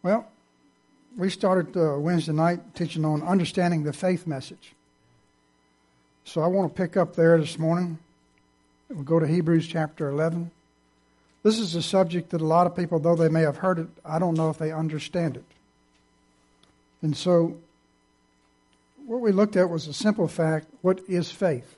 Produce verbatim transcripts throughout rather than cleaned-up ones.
Well, we started uh, Wednesday night teaching on understanding the faith message. So I want to pick up there this morning. We'll go to Hebrews chapter eleven. This is a subject that a lot of people, though they may have heard it, I don't know if they understand it. And so what we looked at was a simple fact: what is faith?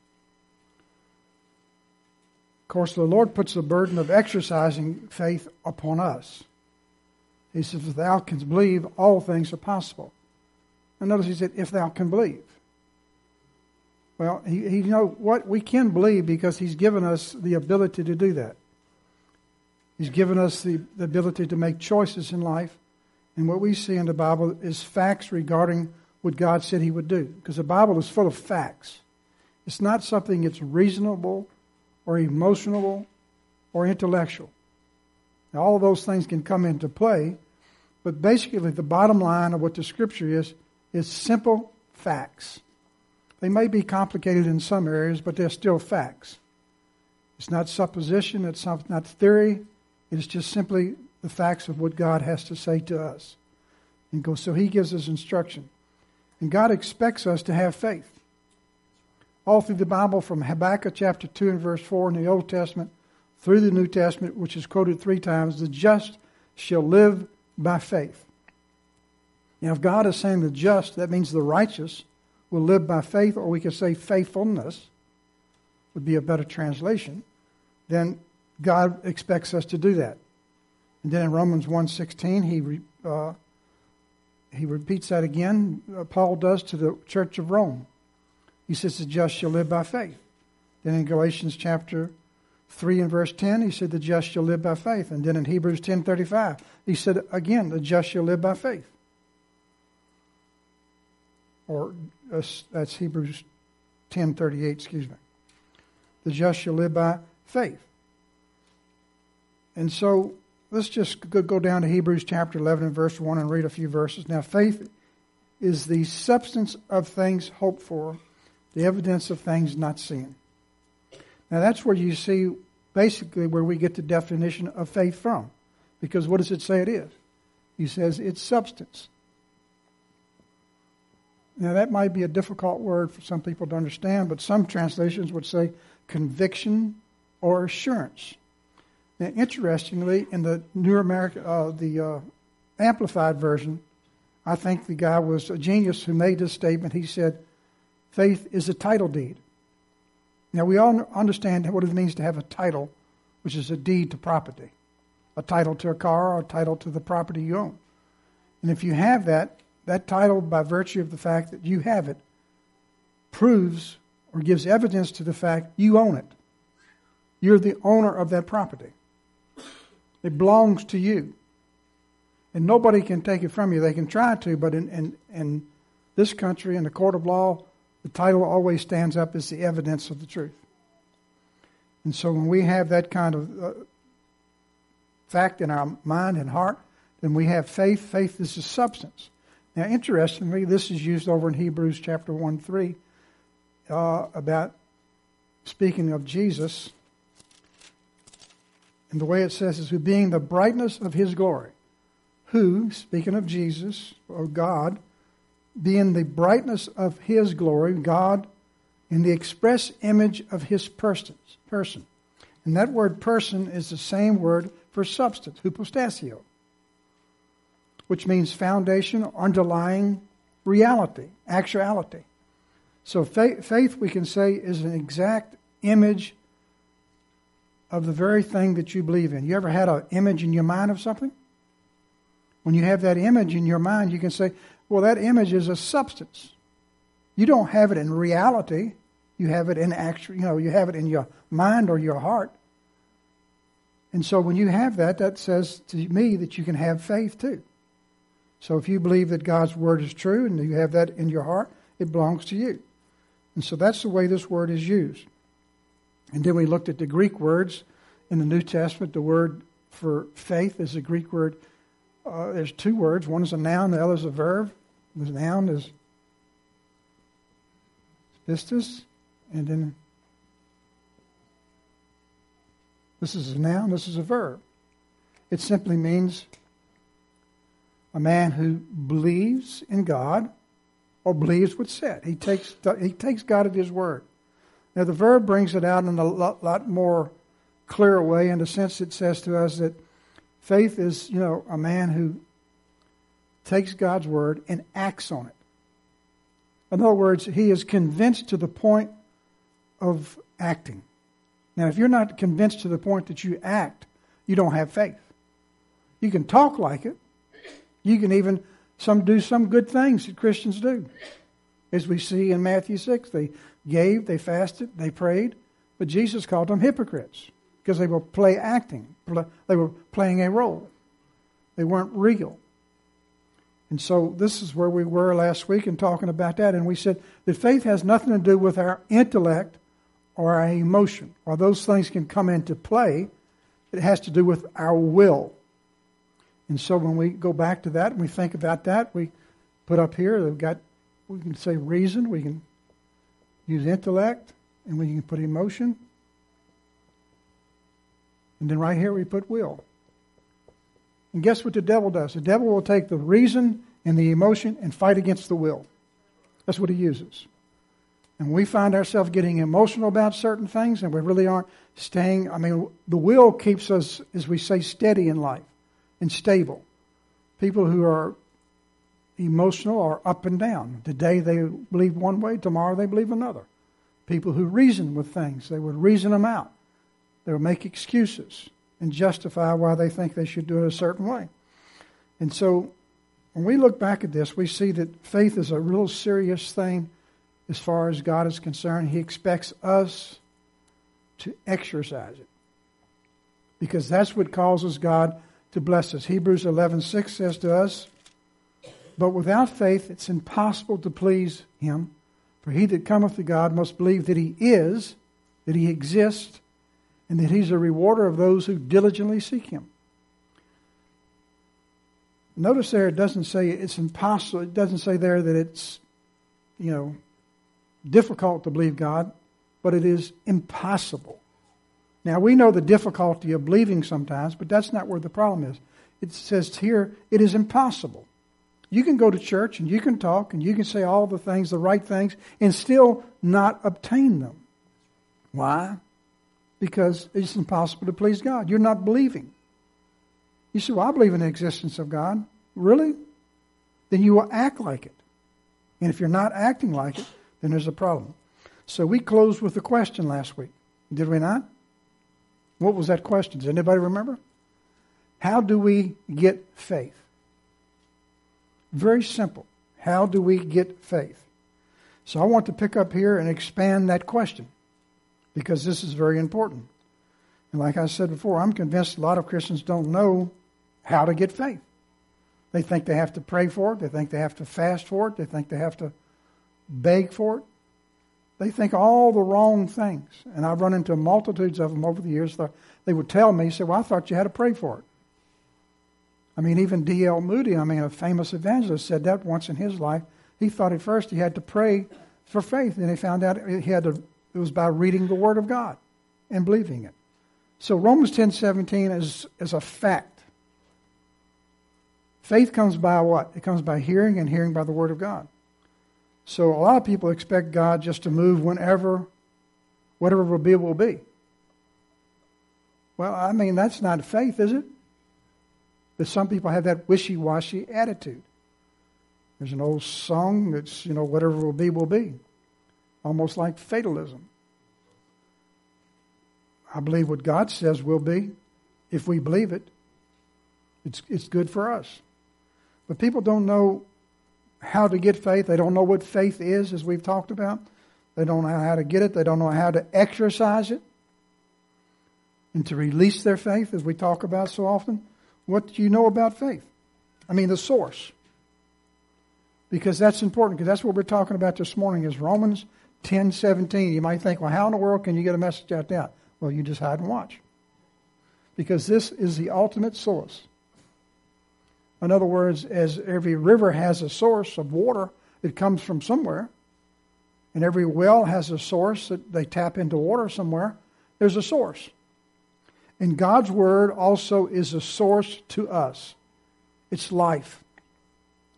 Of course, the Lord puts the burden of exercising faith upon us. He says, if thou canst believe, all things are possible. And notice he said, if thou can believe. Well, he, he you know what? We can believe because he's given us the ability to do that. He's given us the, the ability to make choices in life. And what we see in the Bible is facts regarding what God said he would do. Because the Bible is full of facts. It's not something that's reasonable or emotional or intellectual. Now, all of those things can come into play, but basically the bottom line of what the Scripture is, is simple facts. They may be complicated in some areas, but they're still facts. It's not supposition, it's not theory, it's just simply the facts of what God has to say to us. And go, so he gives us instruction. And God expects us to have faith. All through the Bible, from Habakkuk chapter two and verse four in the Old Testament, through the New Testament, which is quoted three times, the just shall live by faith. Now, if God is saying the just, that means the righteous will live by faith, or we could say faithfulness would be a better translation, then God expects us to do that. And then in Romans one sixteen, he re, uh, he repeats that again. Uh, Paul does to the church of Rome. He says the just shall live by faith. Then in Galatians chapter three and verse ten, he said the just shall live by faith. And then in Hebrews ten thirty-five, he said again, the just shall live by faith. Or uh, that's Hebrews ten thirty-eight, excuse me. The just shall live by faith. And so let's just go down to Hebrews chapter eleven and verse one and read a few verses. Now, faith is the substance of things hoped for, the evidence of things not seen. Now, that's where you see basically where we get the definition of faith from. Because what does it say it is? He says it's substance. Now, that might be a difficult word for some people to understand, but some translations would say conviction or assurance. Now, interestingly, in the New American, uh, the uh, Amplified version, I think the guy was a genius who made this statement. He said, faith is a title deed. Now, we all understand what it means to have a title, which is a deed to property. A title to a car or a title to the property you own. And if you have that, that title, by virtue of the fact that you have it, proves or gives evidence to the fact you own it. You're the owner of that property. It belongs to you. And nobody can take it from you. They can try to, but in, in, in this country, in the court of law, the title always stands up as the evidence of the truth. And so when we have that kind of uh, fact in our mind and heart, then we have faith. Faith is a substance. Now, interestingly, this is used over in Hebrews chapter one three uh, about speaking of Jesus. And the way it says is, who being the brightness of his glory, who, speaking of Jesus, or God, being the brightness of his glory, God, in the express image of his persons, person. And that word person is the same word for substance, hypostatio, which means foundation, underlying reality, actuality. So faith, faith, we can say, is an exact image of the very thing that you believe in. You ever had an image in your mind of something? When you have that image in your mind, you can say, well, that image is a substance. You don't have it in reality. You have it in actual, you know, you have it in your mind or your heart. And so when you have that, that says to me that you can have faith too. So if you believe that God's word is true and you have that in your heart, it belongs to you. And so that's the way this word is used. And then we looked at the Greek words in the New Testament. The word for faith is a Greek word. Uh, there's two words. One is a noun, the other is a verb. The noun is pistis, and then this is a noun, this is a verb. It simply means a man who believes in God or believes what's said. He takes he takes God at His word. Now the verb brings it out in a lot, lot more clear way, in the sense it says to us that faith is, you know, a man who takes God's word and acts on it. In other words, he is convinced to the point of acting. Now, if you're not convinced to the point that you act, you don't have faith. You can talk like it. You can even some do some good things that Christians do. As we see in Matthew six, they gave, they fasted, they prayed, but Jesus called them hypocrites because they were play acting. They were playing a role. They weren't real. And so this is where we were last week in talking about that. And we said that faith has nothing to do with our intellect or our emotion, or those things can come into play. It has to do with our will. And so when we go back to that and we think about that, we put up here, we've got, we can say reason, we can use intellect, and we can put emotion. And then right here we put will. And guess what the devil does? The devil will take the reason and the emotion and fight against the will. That's what he uses. And we find ourselves getting emotional about certain things, and we really aren't staying. I mean, the will keeps us, as we say, steady in life and stable. People who are emotional are up and down. Today they believe one way, tomorrow they believe another. People who reason with things, they would reason them out. They would make excuses and justify why they think they should do it a certain way. And so when we look back at this, we see that faith is a real serious thing as far as God is concerned. He expects us to exercise it, because that's what causes God to bless us. Hebrews eleven six says to us, "But without faith it's impossible to please Him. For he that cometh to God must believe that He is, that He exists, and that He's a rewarder of those who diligently seek Him." Notice there it doesn't say it's impossible. It doesn't say there that it's, you know, difficult to believe God, but it is impossible. Now, we know the difficulty of believing sometimes, but that's not where the problem is. It says here, it is impossible. You can go to church and you can talk and you can say all the things, the right things, and still not obtain them. Why? Because it's impossible to please God. You're not believing. You say, well, I believe in the existence of God. Really? Then you will act like it. And if you're not acting like it, then there's a problem. So we closed with a question last week. Did we not? What was that question? Does anybody remember? How do we get faith? Very simple. How do we get faith? So I want to pick up here and expand that question, because this is very important. And like I said before, I'm convinced a lot of Christians don't know how to get faith. They think they have to pray for it. They think they have to fast for it. They think they have to beg for it. They think all the wrong things. And I've run into multitudes of them over the years. They would tell me, say, well, I thought you had to pray for it. I mean, even D L Moody, I mean, a famous evangelist, said that once in his life. He thought at first he had to pray for faith. And he found out he had to, it was by reading the Word of God and believing it. So Romans ten seventeen is, is a fact. Faith comes by what? It comes by hearing, and hearing by the Word of God. So a lot of people expect God just to move whenever, whatever will be, will be. Well, I mean, that's not faith, is it? But some people have that wishy-washy attitude. There's an old song that's, you know, whatever will be, will be. Almost like fatalism. I believe what God says will be. If we believe it, it's it's good for us. But people don't know how to get faith. They don't know what faith is, as we've talked about. They don't know how to get it. They don't know how to exercise it and to release their faith, as we talk about so often. What do you know about faith? I mean, the source. Because that's important, because that's what we're talking about this morning is Romans ten seventeen. You might think, well, how in the world can you get a message out there? Well, you just hide and watch. Because this is the ultimate source. In other words, as every river has a source of water that comes from somewhere, and every well has a source that they tap into water somewhere, there's a source. And God's Word also is a source to us. It's life.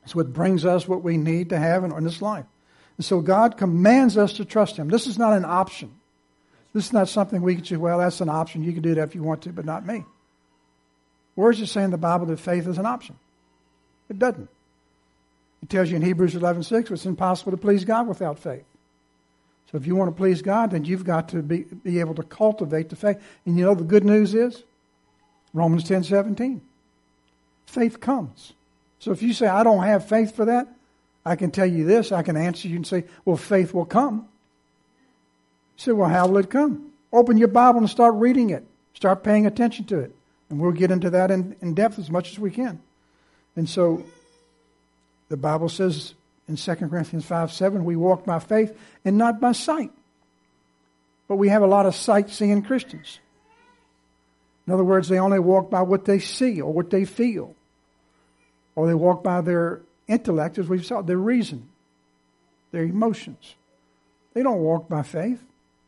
It's what brings us what we need to have in, in this life. And so God commands us to trust Him. This is not an option. This is not something we can say, well, that's an option. You can do that if you want to, but not me. Where does it say in the Bible that faith is an option? It doesn't. It tells you in Hebrews eleven six it's impossible to please God without faith. So if you want to please God, then you've got to be, be able to cultivate the faith. And you know the good news is? Romans ten seventeen. Faith comes. So if you say, I don't have faith for that, I can tell you this. I can answer you and say, well, faith will come. You say, well, how will it come? Open your Bible and start reading it. Start paying attention to it. And we'll get into that in, in depth as much as we can. And so the Bible says in Second Corinthians five seven, we walk by faith and not by sight. But we have a lot of sight-seeing Christians. In other words, they only walk by what they see or what they feel. Or they walk by their intellect, as we've saw, their reason, their emotions. They don't walk by faith.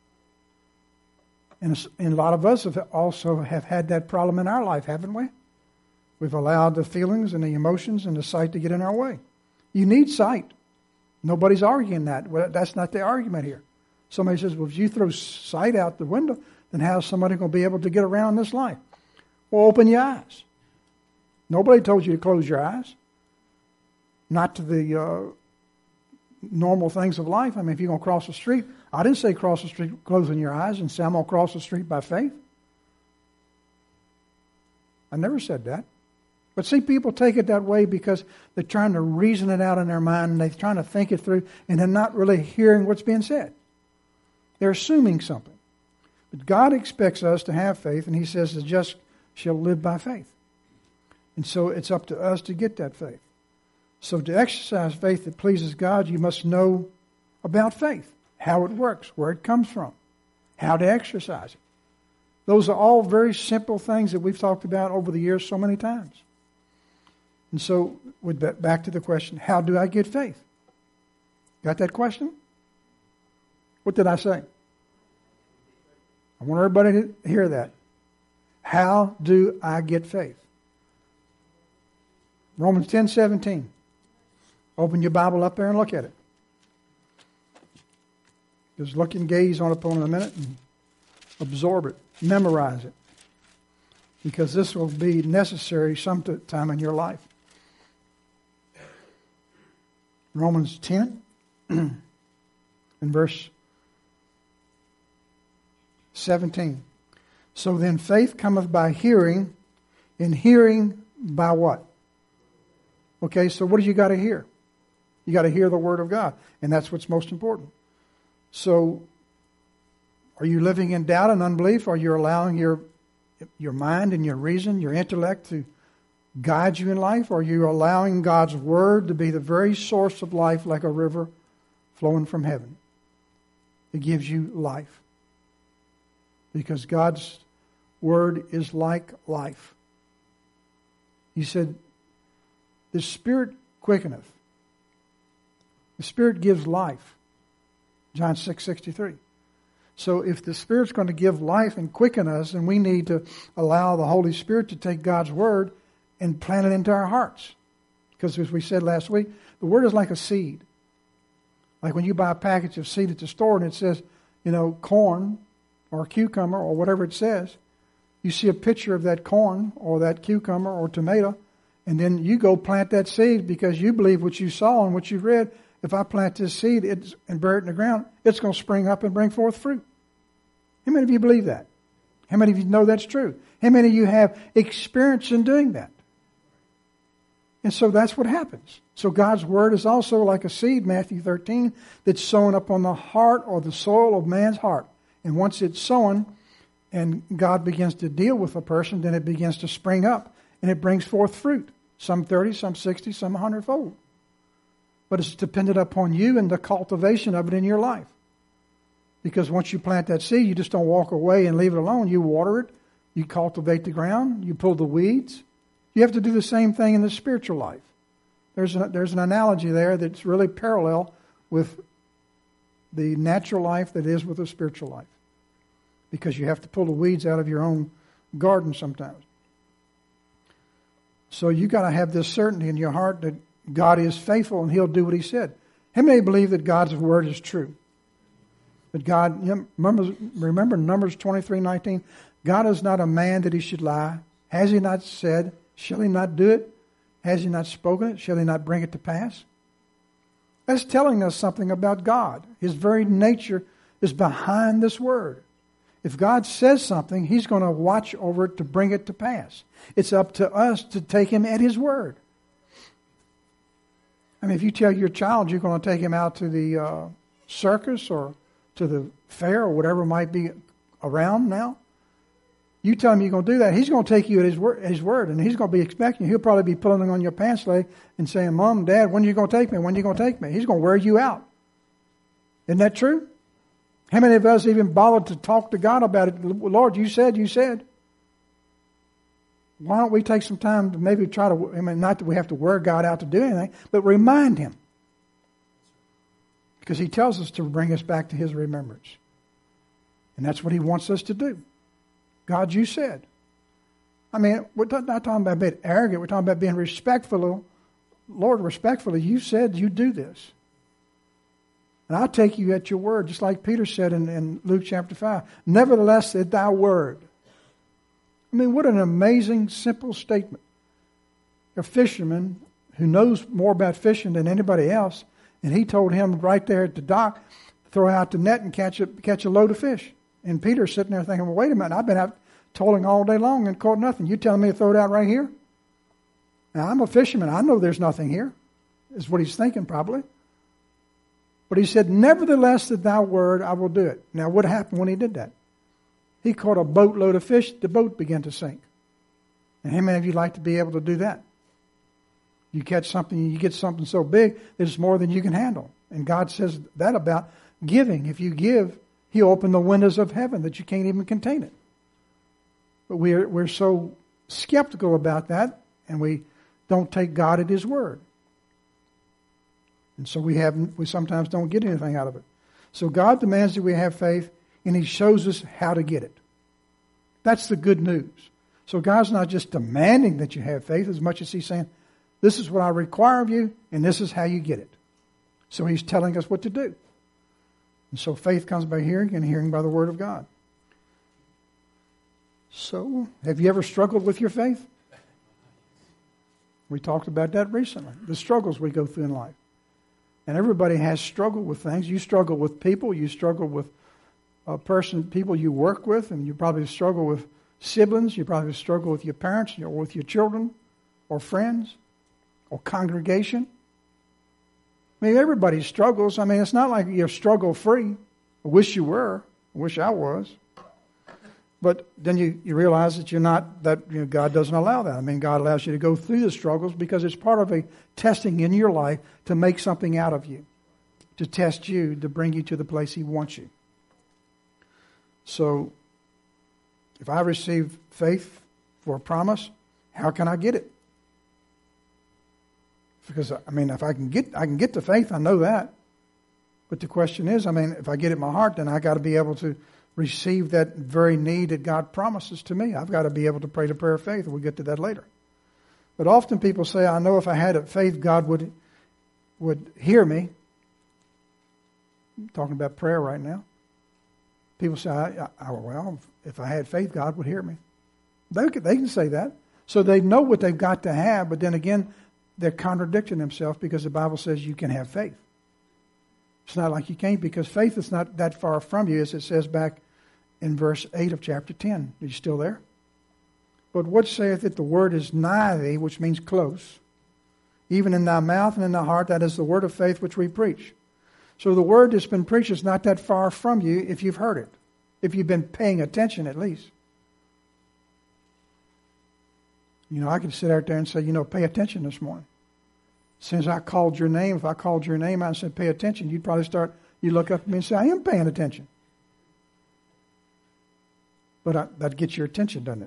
And a lot of us have also have had that problem in our life, haven't we? We've allowed the feelings and the emotions and the sight to get in our way. You need sight. Nobody's arguing that. Well, that's not the argument here. Somebody says, well, if you throw sight out the window, then how's somebody going to be able to get around this life? Well, open your eyes. Nobody told you to close your eyes. Not to the uh, normal things of life. I mean, if you're going to cross the street, I didn't say cross the street closing your eyes and say I'm going to cross the street by faith. I never said that. But see, people take it that way because they're trying to reason it out in their mind and they're trying to think it through and they're not really hearing what's being said. They're assuming something. But God expects us to have faith, and He says the just shall live by faith. And so it's up to us to get that faith. So to exercise faith that pleases God, you must know about faith, how it works, where it comes from, how to exercise it. Those are all very simple things that we've talked about over the years so many times. And so, with that, back to the question, how do I get faith? Got that question? What did I say? I want everybody to hear that. How do I get faith? Romans ten seventeen. Open your Bible up there and look at it. Just look and gaze on it for a minute and absorb it. Memorize it. Because this will be necessary sometime in your life. Romans ten and verse seventeen. So then faith cometh by hearing, and hearing by what? Okay, so what do you got to hear? You got to hear the Word of God, and that's what's most important. So, are you living in doubt and unbelief? Are you allowing your your mind and your reason, your intellect to guide you in life? Or are you allowing God's Word to be the very source of life, like a river flowing from heaven? It gives you life. Because God's Word is like life. He said, the Spirit quickeneth. The Spirit gives life. John six sixty-three. So if the Spirit's going to give life and quicken us, then we need to allow the Holy Spirit to take God's Word and plant it into our hearts. Because as we said last week, the Word is like a seed. Like when you buy a package of seed at the store and it says, you know, corn or cucumber or whatever it says, you see a picture of that corn or that cucumber or tomato, and then you go plant that seed because you believe what you saw and what you read. If I plant this seed it's, and bury it in the ground, it's going to spring up and bring forth fruit. How many of you believe that? How many of you know that's true? How many of you have experience in doing that? And so that's what happens. So God's Word is also like a seed, Matthew thirteen, that's sown upon the heart or the soil of man's heart. And once it's sown and God begins to deal with a person, then it begins to spring up and it brings forth fruit. Some thirty, some sixty, some a hundredfold. But it's dependent upon you and the cultivation of it in your life. Because once you plant that seed, you just don't walk away and leave it alone. You water it. You cultivate the ground. You pull the weeds. You have to do the same thing in the spiritual life. There's, a, there's an analogy there that's really parallel with the natural life that is with the spiritual life. Because you have to pull the weeds out of your own garden sometimes. So you got to have this certainty in your heart that God is faithful and He'll do what He said. How many believe that God's word is true? That God, you know, remember, remember Numbers twenty-three nineteen? God is not a man that He should lie. Has He not said, shall He not do it? Has He not spoken it? Shall He not bring it to pass? That's telling us something about God. His very nature is behind this word. If God says something, He's going to watch over it to bring it to pass. It's up to us to take Him at His word. I mean, if you tell your child you're going to take him out to the uh, circus or to the fair or whatever might be around now, you tell him you're going to do that, he's going to take you at his word, his word, and he's going to be expecting you. He'll probably be pulling on your pants leg and saying, Mom, Dad, when are you going to take me? When are you going to take me? He's going to wear you out. Isn't that true? How many of us even bothered to talk to God about it? Lord, you said, you said. Why don't we take some time to maybe try to, I mean, not that we have to wear God out to do anything, but remind Him. Because He tells us to bring us back to His remembrance. And that's what He wants us to do. God, you said. I mean, we're not talking about being arrogant. We're talking about being respectful. Lord, respectfully, you said you do this. And I'll take you at your word, just like Peter said in, in Luke chapter five. Nevertheless, at thy word. I mean, what an amazing, simple statement. A fisherman who knows more about fishing than anybody else, and he told him right there at the dock, throw out the net and catch a, catch a load of fish. And Peter's sitting there thinking, well, wait a minute, I've been out tolling all day long and caught nothing. You telling me to throw it out right here? Now, I'm a fisherman. I know there's nothing here, is what he's thinking probably. But he said, nevertheless, at thy word, I will do it. Now, what happened when he did that? He caught a boatload of fish. The boat began to sink. And how many of you like to be able to do that? You catch something, you get something so big, there's more than you can handle. And God says that about giving. If you give, He'll open the windows of heaven that you can't even contain it. But we're, we're so skeptical about that, and we don't take God at His word. And so we have we sometimes don't get anything out of it. So God demands that we have faith, and He shows us how to get it. That's the good news. So God's not just demanding that you have faith as much as He's saying, this is what I require of you, and this is how you get it. So He's telling us what to do. And so faith comes by hearing, and hearing by the Word of God. So, have you ever struggled with your faith? We talked about that recently, the struggles we go through in life. And everybody has struggled with things. You struggle with people. You struggle with a person, people you work with, and you probably struggle with siblings. You probably struggle with your parents or with your children or friends or congregation. I mean, everybody struggles. I mean, it's not like you're struggle-free. I wish you were. I wish I was. But then you, you realize that you're not, that you know, God doesn't allow that. I mean, God allows you to go through the struggles because it's part of a testing in your life to make something out of you, to test you, to bring you to the place He wants you. So, if I receive faith for a promise, how can I get it? Because, I mean, if I can get, I can get the faith, I know that. But the question is, I mean, if I get it in my heart, then I got to be able to receive that very need that God promises to me. I've got to be able to pray the prayer of faith. We'll get to that later. But often people say, I know if I had faith, God would would hear me. I'm talking about prayer right now. People say, I, I, well, if I had faith, God would hear me. They can, they can say that. So they know what they've got to have, but then again, they're contradicting themselves because the Bible says you can have faith. It's not like you can't, because faith is not that far from you, as it says back in verse eight of chapter ten. Are you still there? But what saith that the word is nigh thee, which means close, even in thy mouth and in thy heart, that is the word of faith which we preach. So the word that's been preached is not that far from you if you've heard it, if you've been paying attention at least. You know, I could sit out there and say, you know, pay attention this morning. Since I called your name, if I called your name out and said, pay attention, you'd probably start, you'd look up at me and say, I am paying attention. But I, that gets your attention, doesn't it?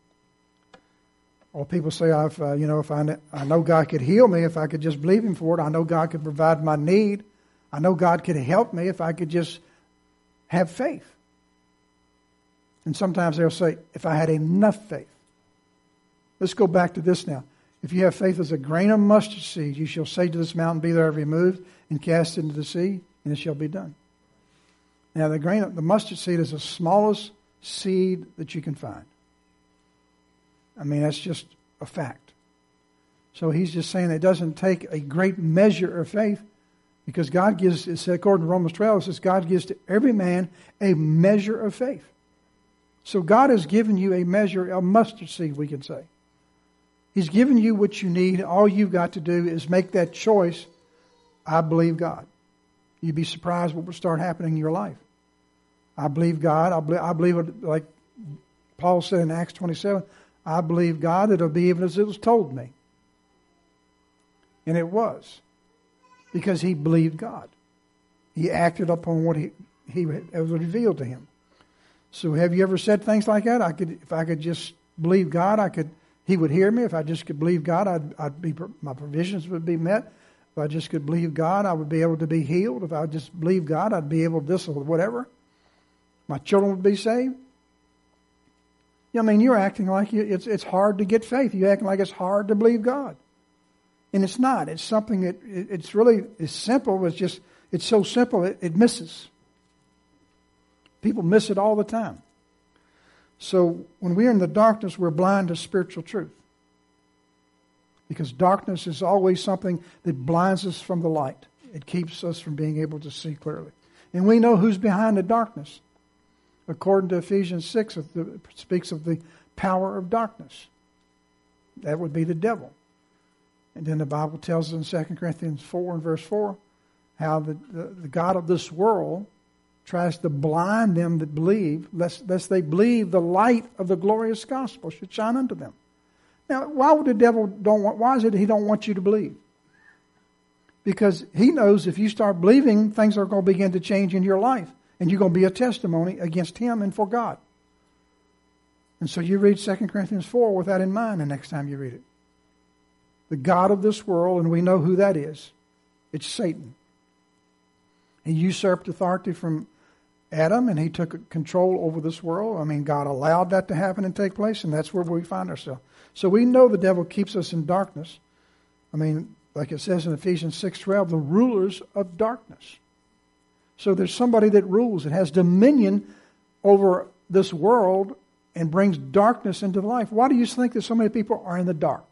Or people say, I've, uh, you know, if I, I know God could heal me if I could just believe Him for it. I know God could provide my need. I know God could help me if I could just have faith. And sometimes they'll say, if I had enough faith. Let's go back to this now. If you have faith as a grain of mustard seed, you shall say to this mountain, be there removed and cast into the sea, and it shall be done. Now, the grain of the mustard seed is the smallest seed that you can find. I mean, that's just a fact. So he's just saying it doesn't take a great measure of faith, because God gives, it said, according to Romans twelve, it says God gives to every man a measure of faith. So God has given you a measure, a mustard seed, we can say. He's given you what you need. All you've got to do is make that choice. I believe God. You'd be surprised what will start happening in your life. I believe God. I believe, I believe it, like Paul said in Acts twenty-seven, I believe God, it'll be even as it was told me. And it was. Because he believed God. He acted upon what he, he it was revealed to him. So have you ever said things like that? I could, if I could just believe God, I could, he would hear me. If I just could believe God, I'd, I'd be, my provisions would be met. If I just could believe God, I would be able to be healed. If I just believe God, I'd be able to this or whatever. My children would be saved. I mean, you're acting like you, it's it's hard to get faith. You're acting like it's hard to believe God. And it's not. It's something that, it, it's really, it's simple. It's just, it's so simple, it, it misses. People miss it all the time. So when we're in the darkness, we're blind to spiritual truth. Because darkness is always something that blinds us from the light. It keeps us from being able to see clearly. And we know who's behind the darkness. According to Ephesians six, it speaks of the power of darkness. That would be the devil. And then the Bible tells us in Second Corinthians four and verse four how the, the, the God of this world tries to blind them that believe, lest, lest they believe the light of the glorious gospel should shine unto them. Now, why would the devil don't want, why is it he don't want you to believe? Because he knows if you start believing, things are going to begin to change in your life. And you're going to be a testimony against him and for God. And so you read Second Corinthians four with that in mind the next time you read it. The God of this world, and we know who that is. It's Satan. He usurped authority from Adam, and he took control over this world. I mean, God allowed that to happen and take place, and that's where we find ourselves. So we know the devil keeps us in darkness. I mean, like it says in Ephesians six twelve, the rulers of darkness. So there's somebody that rules, that has dominion over this world and brings darkness into life. Why do you think that so many people are in the dark?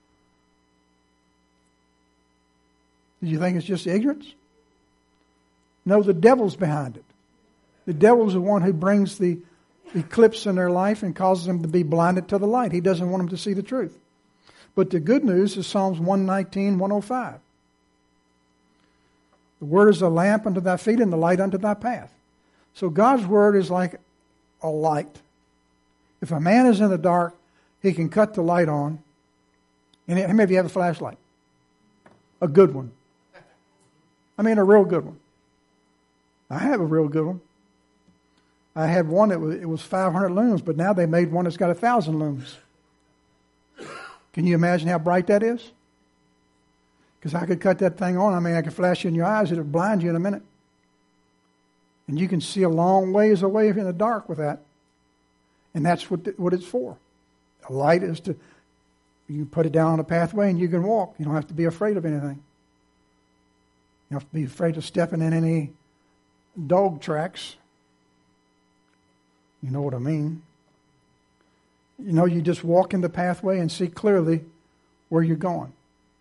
Do you think it's just ignorance? No, the devil's behind it. The devil's the one who brings the eclipse in their life and causes them to be blinded to the light. He doesn't want them to see the truth. But the good news is Psalms one nineteen, one oh five. The word is a lamp unto thy feet and the light unto thy path. So God's word is like a light. If a man is in the dark, he can cut the light on. And how many of you have a flashlight? A good one. I mean, a real good one. I have a real good one. I had one that was, it was five hundred lumens, but now they made one that's got one thousand lumens. Can you imagine how bright that is? Because I could cut that thing on. I mean, I could flash you in your eyes. It would blind you in a minute. And you can see a long ways away in the dark with that. And that's what what it's for. A light is to, you put it down on a pathway and you can walk. You don't have to be afraid of anything. You don't have to be afraid of stepping in any dog tracks. You know what I mean. You know, you just walk in the pathway and see clearly where you're going.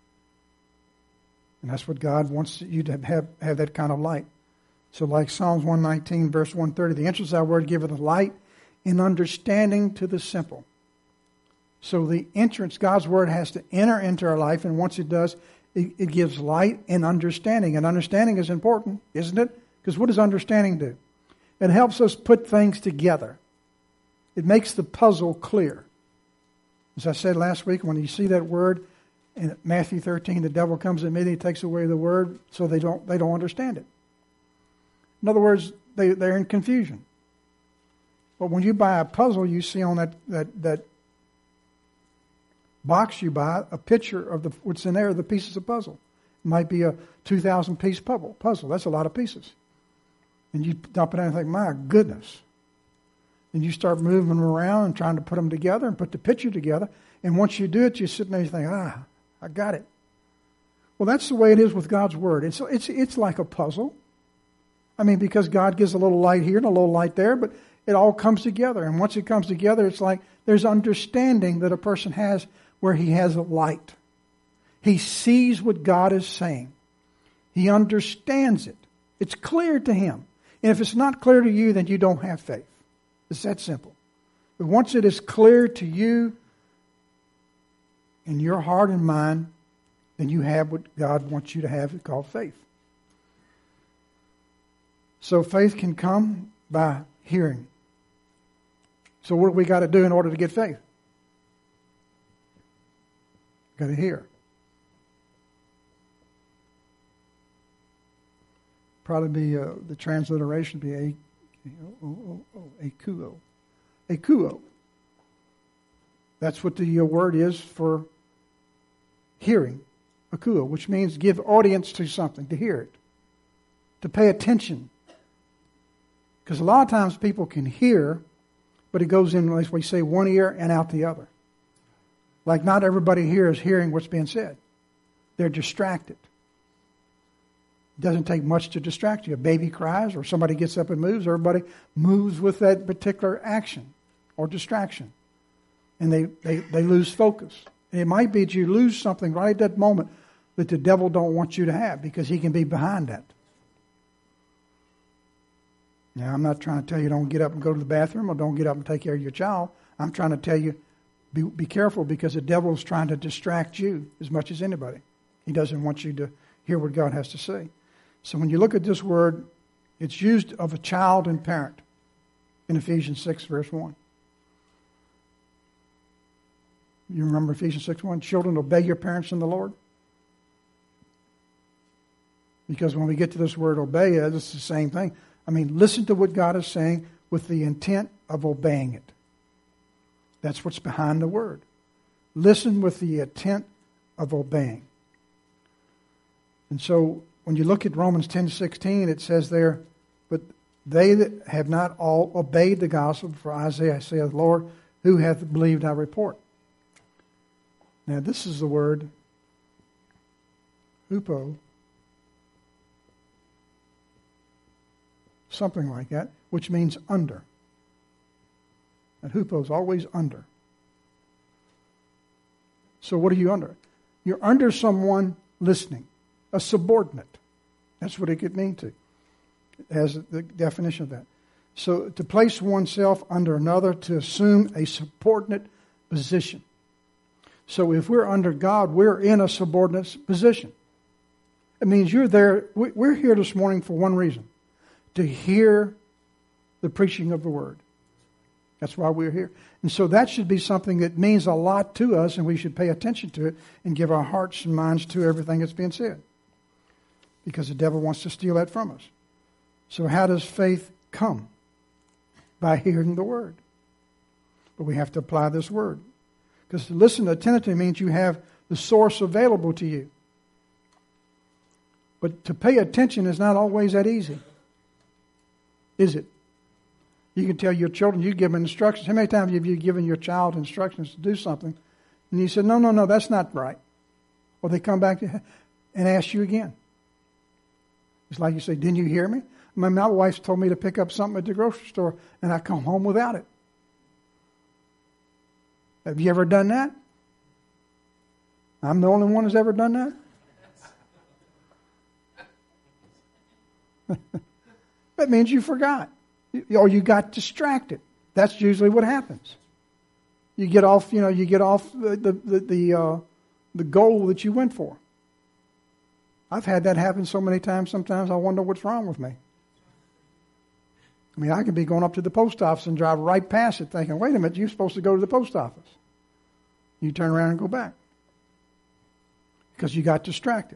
And that's what God wants you to have, have that kind of light. So like Psalms one nineteen, verse one thirty, the entrance of thy word giveth light and understanding to the simple. So the entrance, God's word has to enter into our life, and once it does, it, it gives light and understanding. And understanding is important, isn't it? Because what does understanding do? It helps us put things together. It makes the puzzle clear. As I said last week, when you see that word in Matthew thirteen, the devil comes at me and he takes away the word so they don't they don't understand it. In other words, they, they're in confusion. But when you buy a puzzle, you see on that, that, that box you buy a picture of the what's in there, the pieces of puzzle. It might be a two thousand piece puzzle. Puzzle. That's a lot of pieces. And you dump it in and think, my goodness. And you start moving them around and trying to put them together and put the picture together. And once you do it, you're sitting there and you think, ah, I got it. Well, that's the way it is with God's Word. It's, it's, it's like a puzzle. I mean, because God gives a little light here and a little light there, but it all comes together. And once it comes together, it's like there's understanding that a person has where he has a light. He sees what God is saying. He understands it. It's clear to him. And if it's not clear to you, then you don't have faith. It's that simple. But once it is clear to you in your heart and mind, then you have what God wants you to have. It's called faith. So faith can come by hearing. So what do we got to do in order to get faith? Got to hear. Probably be uh, the transliteration be a oh, oh, oh, akuo, akuo. That's what the uh, word is for hearing, akuo, which means give audience to something, to hear it, to pay attention. Because a lot of times people can hear, but it goes in, like we say, one ear and out the other. Like not everybody here is hearing what's being said. They're distracted. It doesn't take much to distract you. A baby cries or somebody gets up and moves. Everybody moves with that particular action or distraction. And they, they, they lose focus. And it might be that you lose something right at that moment that the devil don't want you to have because he can be behind that. Now, I'm not trying to tell you don't get up and go to the bathroom or don't get up and take care of your child. I'm trying to tell you be, be careful because the devil is trying to distract you as much as anybody. He doesn't want you to hear what God has to say. So when you look at this word, it's used of a child and parent in Ephesians six, verse one. You remember Ephesians six one? Children, obey your parents in the Lord. Because when we get to this word obey, it's the same thing. I mean, listen to what God is saying with the intent of obeying it. That's what's behind the word. Listen with the intent of obeying. And so when you look at Romans ten sixteen, it says there, but they that have not all obeyed the gospel, for Isaiah saith, Lord, who hath believed our report? Now this is the word hupo, something like that, which means under. And hupo is always under. So what are you under? You're under someone listening, a subordinate. That's what it could mean to. It has the definition of that. So to place oneself under another, to assume a subordinate position. So if we're under God, we're in a subordinate position. It means you're there. We're here this morning for one reason. To hear the preaching of the word. That's why we're here. And so that should be something that means a lot to us, and we should pay attention to it and give our hearts and minds to everything that's being said. Because the devil wants to steal that from us. So how does faith come? By hearing the word. But we have to apply this word. Because to listen attentively means you have the source available to you. But to pay attention is not always that easy. Is it? You can tell your children, you give them instructions. How many times have you given your child instructions to do something, and you said, no, no, no, that's not right. Or they come back and ask you again. It's like you say, didn't you hear me? My, my wife told me to pick up something at the grocery store, and I come home without it. Have you ever done that? I'm the only one who's ever done that? That means you forgot. Or you got distracted. That's usually what happens. You get off, you know, you get off the the the, the, uh, the goal that you went for. I've had that happen so many times, sometimes I wonder what's wrong with me. I mean, I could be going up to the post office and drive right past it thinking, wait a minute, you're supposed to go to the post office. You turn around and go back. Because you got distracted.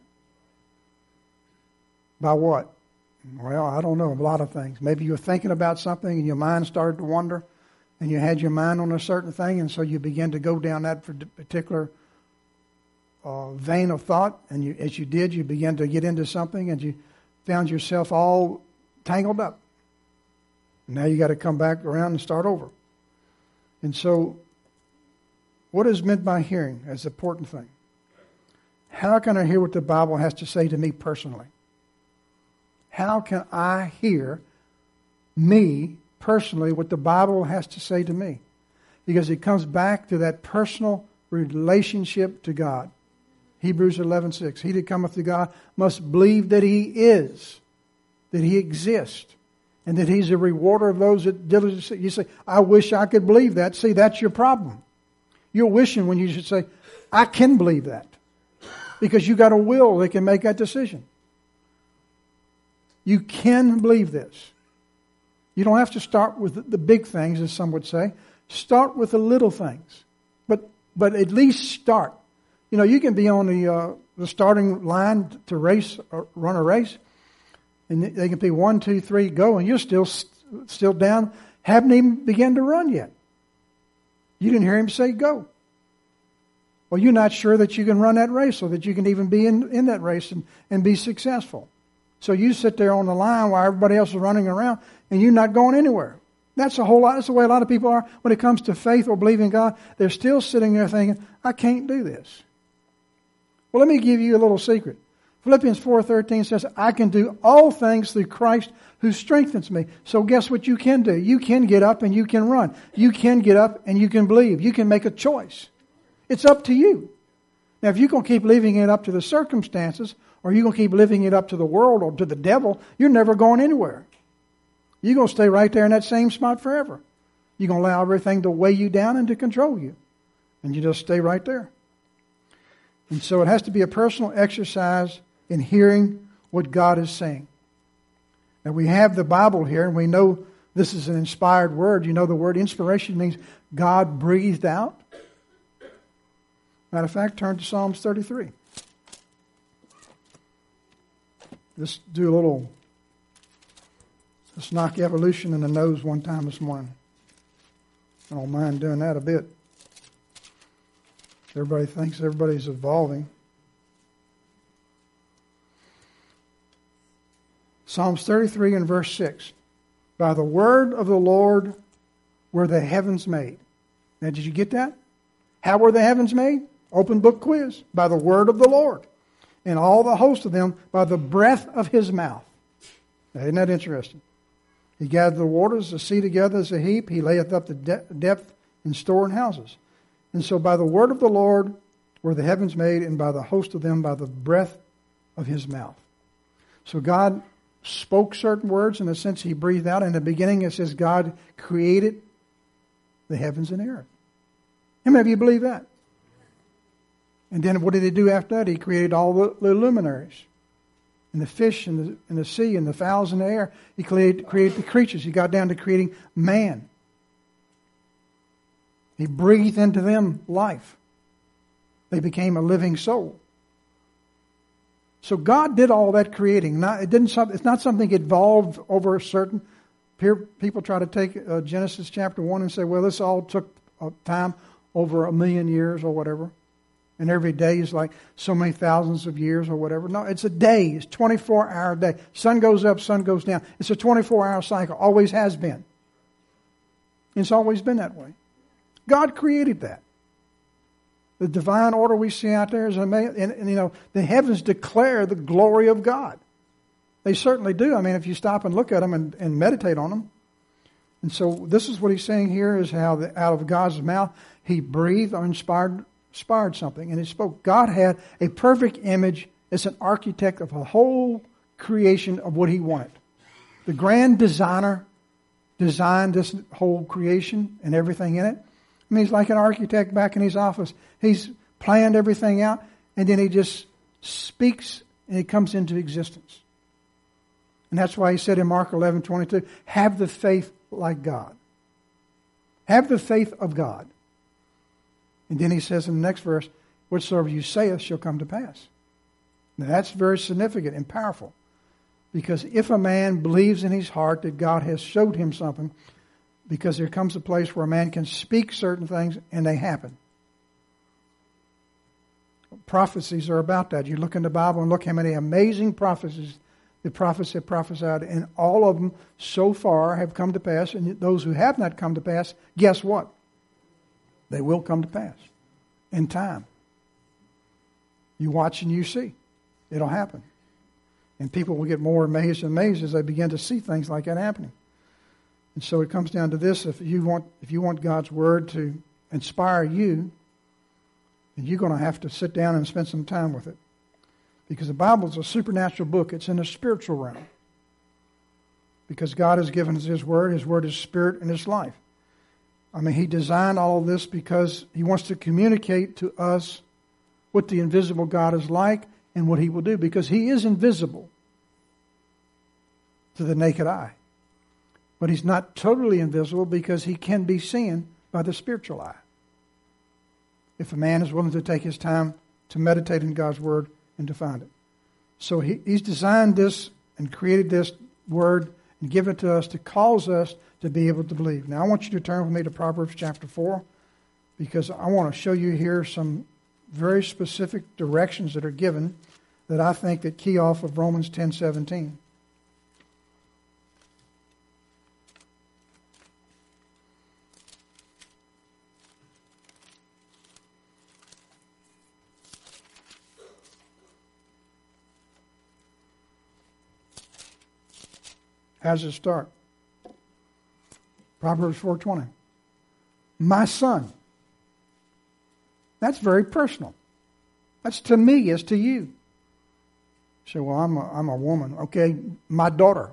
By what? Well, I don't know, a lot of things. Maybe you were thinking about something and your mind started to wander, and you had your mind on a certain thing, and so you began to go down that particular uh, vein of thought, and you, as you did, you began to get into something, and you found yourself all tangled up. Now you got to come back around and start over. And so what is meant by hearing is the important thing. How can I hear what the Bible has to say to me personally? How can I hear me personally what the Bible has to say to me? Because it comes back to that personal relationship to God. Hebrews eleven six. He that cometh to God must believe that He is, that He exists, and that He's a rewarder of those that diligently. You say, I wish I could believe that. See, that's your problem. You're wishing when you should say, I can believe that. Because you got a will that can make that decision. You can believe this. You don't have to start with the big things, as some would say. Start with the little things. But but at least start. You know, you can be on the uh, the starting line to race or run a race, and they can be one, two, three, go, and you're still still down, haven't even begun to run yet. You didn't hear him say go. Well, you're not sure that you can run that race or that you can even be in, in that race and, and be successful. So you sit there on the line while everybody else is running around and you're not going anywhere. That's a whole lot. That's the way a lot of people are when it comes to faith or believing God. They're still sitting there thinking, I can't do this. Well, let me give you a little secret. Philippians four thirteen says, I can do all things through Christ who strengthens me. So guess what you can do? You can get up and you can run. You can get up and you can believe. You can make a choice. It's up to you. Now, if you're going to keep leaving it up to the circumstances, or you're going to keep living it up to the world or to the devil, you're never going anywhere. You're going to stay right there in that same spot forever. You're going to allow everything to weigh you down and to control you. And you just stay right there. And so it has to be a personal exercise in hearing what God is saying. Now we have the Bible here, and we know this is an inspired word. You know the word inspiration means God breathed out. Matter of fact, turn to Psalms thirty-three. Let's do a little, let's knock evolution in the nose one time this morning. I don't mind doing that a bit. Everybody thinks everybody's evolving. Psalms thirty-three and verse six. By the word of the Lord were the heavens made. Now, did you get that? How were the heavens made? Open book quiz. By the word of the Lord. And all the host of them by the breath of his mouth. Now, isn't that interesting? He gathered the waters, the sea together as a heap. He layeth up the de- depth in store and houses. And so by the word of the Lord were the heavens made, and by the host of them by the breath of his mouth. So God spoke certain words in the sense he breathed out. In the beginning it says God created the heavens and the earth. How many of you believe that? And then what did he do after that? He created all the, the luminaries. And the fish and the, and the sea and the fowls in the air. He created, created the creatures. He got down to creating man. He breathed into them life. They became a living soul. So God did all that creating. Not, it didn't. It's not something evolved over a certain. People try to take uh, Genesis chapter one and say, well, this all took uh, time over a million years or whatever. And every day is like so many thousands of years or whatever. No, it's a day. It's a twenty-four hour day. Sun goes up, sun goes down. It's a twenty-four hour cycle. Always has been. It's always been that way. God created that. The divine order we see out there is amazing. And, and, you know, the heavens declare the glory of God. They certainly do. I mean, if you stop and look at them and, and meditate on them. And so this is what he's saying here is how the, out of God's mouth he breathed or inspired inspired something, and he spoke. God had a perfect image as an architect of a whole creation of what he wanted. The grand designer designed this whole creation and everything in it. I mean, he's like an architect back in his office. He's planned everything out, and then he just speaks, and it comes into existence. And that's why he said in Mark eleven twenty-two, have the faith like God. Have the faith of God. And then he says in the next verse, whatsoever you saith shall come to pass. Now that's very significant and powerful. Because if a man believes in his heart that God has showed him something, because there comes a place where a man can speak certain things and they happen. Prophecies are about that. You look in the Bible and look how many amazing prophecies the prophets have prophesied, and all of them so far have come to pass. And those who have not come to pass, guess what? They will come to pass. in time. You watch and you see. It'll happen. And people will get more amazed and amazed as they begin to see things like that happening. And so it comes down to this. If you want, if you want God's Word to inspire you, then you're going to have to sit down and spend some time with it. Because the Bible is a supernatural book. It's in the spiritual realm. Because God has given us His Word. His Word is spirit and it's life. I mean, He designed all of this because He wants to communicate to us what the invisible God is like and what He will do. Because He is invisible to the naked eye. But He's not totally invisible because He can be seen by the spiritual eye. If a man is willing to take his time to meditate in God's Word and to find it. So he, He's designed this and created this Word and given it to us to cause us to be able to believe. Now I want you to turn with me to Proverbs chapter four, because I want to show you here some very specific directions that are given that I think that key off of Romans ten seventeen. How does it start? Proverbs four twenty. My son. That's very personal. That's to me as to you. You say, well, I'm a, I'm a woman. Okay, my daughter.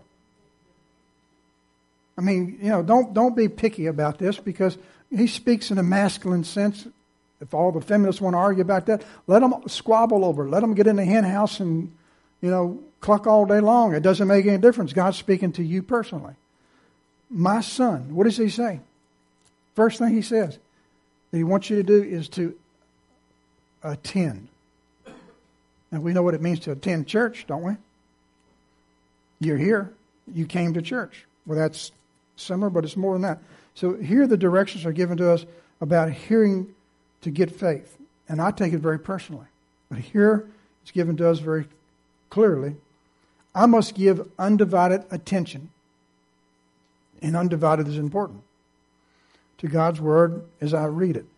I mean, you know, don't don't be picky about this, because he speaks in a masculine sense. If all the feminists want to argue about that, let them squabble over it. Let them get in the hen house and, you know, cluck all day long. It doesn't make any difference. God's speaking to you personally. My son. What does He say? First thing He says that He wants you to do is to attend. And we know what it means to attend church, don't we? You're here. You came to church. Well, that's similar, but it's more than that. So here the directions are given to us about hearing to get faith. And I take it very personally. But here it's given to us very clearly. I must give undivided attention. And undivided is important. To God's Word as I read it.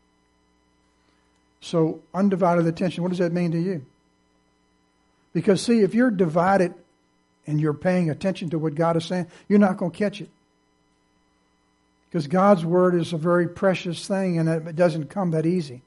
So, undivided attention, what does that mean to you? Because, see, if you're divided and you're paying attention to what God is saying, you're not going to catch it. Because God's Word is a very precious thing, and it doesn't come that easy.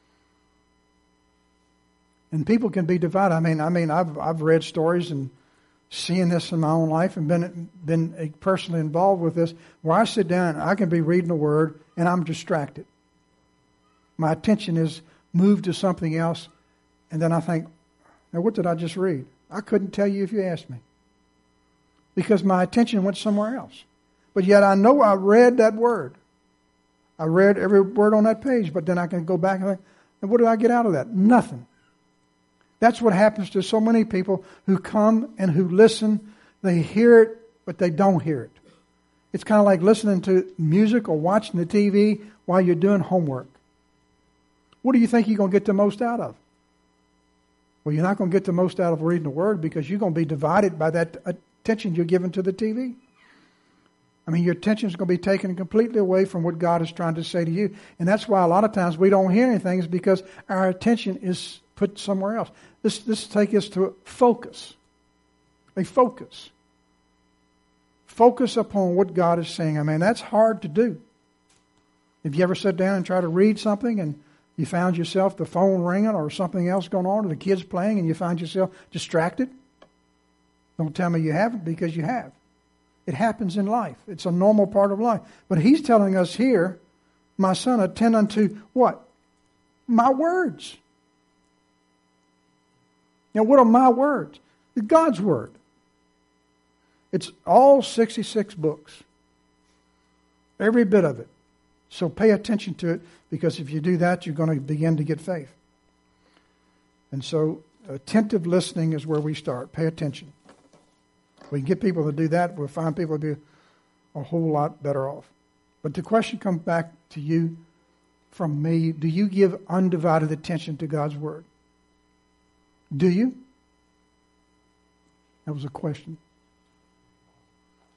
And people can be divided. I mean, I mean, I've I've read stories and seen this in my own life and been been personally involved with this, where I sit down and I can be reading the Word and I'm distracted. My attention is moved to something else, and then I think, now what did I just read? I couldn't tell you if you asked me. Because my attention went somewhere else. But yet I know I read that word. I read every word on that page, but then I can go back and think, and what did I get out of that? Nothing. That's what happens to so many people who come and who listen. They hear it, but they don't hear it. It's kind of like listening to music or watching the T V while you're doing homework. What do you think you're going to get the most out of? Well, you're not going to get the most out of reading the Word, because you're going to be divided by that attention you're giving to the T V. I mean, your attention is going to be taken completely away from what God is trying to say to you. And that's why a lot of times we don't hear anything, is because our attention is put somewhere else. This this takes us to focus. A focus. Focus upon what God is saying. I mean, that's hard to do. Have you ever sat down and tried to read something and you found yourself the phone ringing or something else going on, or the kids playing, and you find yourself distracted? Don't tell me you haven't, because you have. It happens in life. It's a normal part of life. But He's telling us here, my son, attend unto what? My words. Now, what are my words? God's Word. It's all sixty-six books. Every bit of it. So pay attention to it, because if you do that, you're going to begin to get faith. And so attentive listening is where we start. Pay attention. If we can get people to do that, we'll find people to be a whole lot better off. But the question comes back to you from me. Do you give undivided attention to God's Word? Do you? That was a question.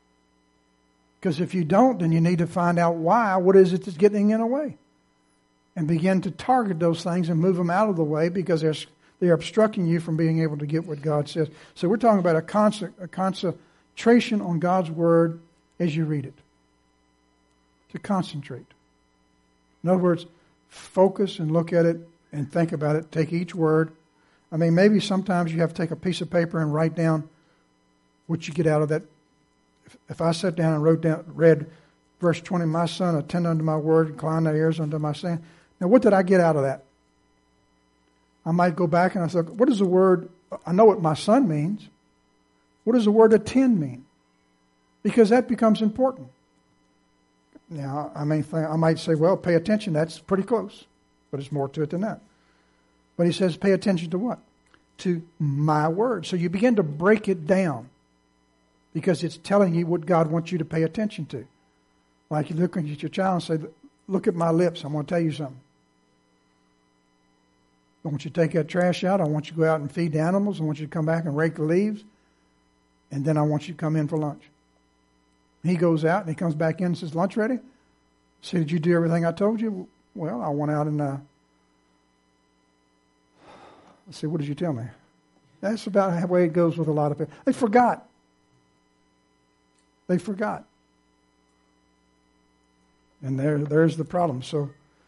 Because if you don't, then you need to find out why. What is it that's getting in the way? and begin to target those things and move them out of the way because they're, they're obstructing you from being able to get what God says. So we're talking about a, con- a concentration on God's Word as you read it. To concentrate. In other words, focus and look at it and think about it. Take each word. I mean, maybe sometimes you have to take a piece of paper and write down what you get out of that. If, if I sat down and wrote down, read verse twenty, my son, attend unto my word, incline thy ears unto my saying. Now, what did I get out of that? I might go back and I say, what does the word, I know what my son means. What does the word attend mean? Because that becomes important. Now, I may think, I might say, well, pay attention. That's pretty close. But there's more to it than that. But he says, pay attention to what? To my word. So you begin to break it down because it's telling you what God wants you to pay attention to. Like you look at your child and say, look at my lips. I'm going to tell you something. I want you to take that trash out. I want you to go out and feed the animals. I want you to come back and rake the leaves. And then I want you to come in for lunch. He goes out and he comes back in and says, lunch ready? So did you do everything I told you? Well, I went out and, uh, let's see, what did you tell me? That's about the way it goes with a lot of people. They forgot. They forgot. And there, there's the problem. So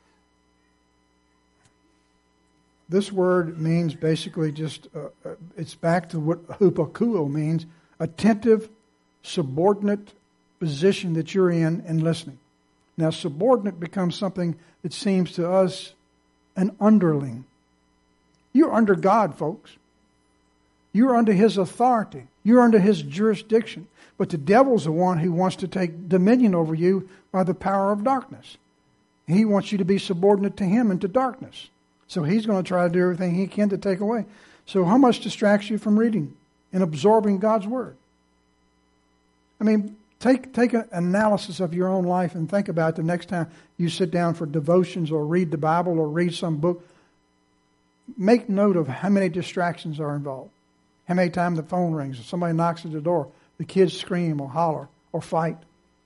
this word means basically just, uh, uh, it's back to what hupakuo means, attentive, subordinate position that you're in and listening. Now, subordinate becomes something that seems to us an underling. You're under God, folks. You're under His authority. You're under His jurisdiction. But the devil's the one who wants to take dominion over you by the power of darkness. He wants you to be subordinate to him and to darkness. So he's going to try to do everything he can to take away. So how much distracts you from reading and absorbing God's Word? I mean, take take an analysis of your own life and think about it the next time you sit down for devotions or read the Bible or read some book. Make note of how many distractions are involved. How many times the phone rings or somebody knocks at the door. The kids scream or holler or fight.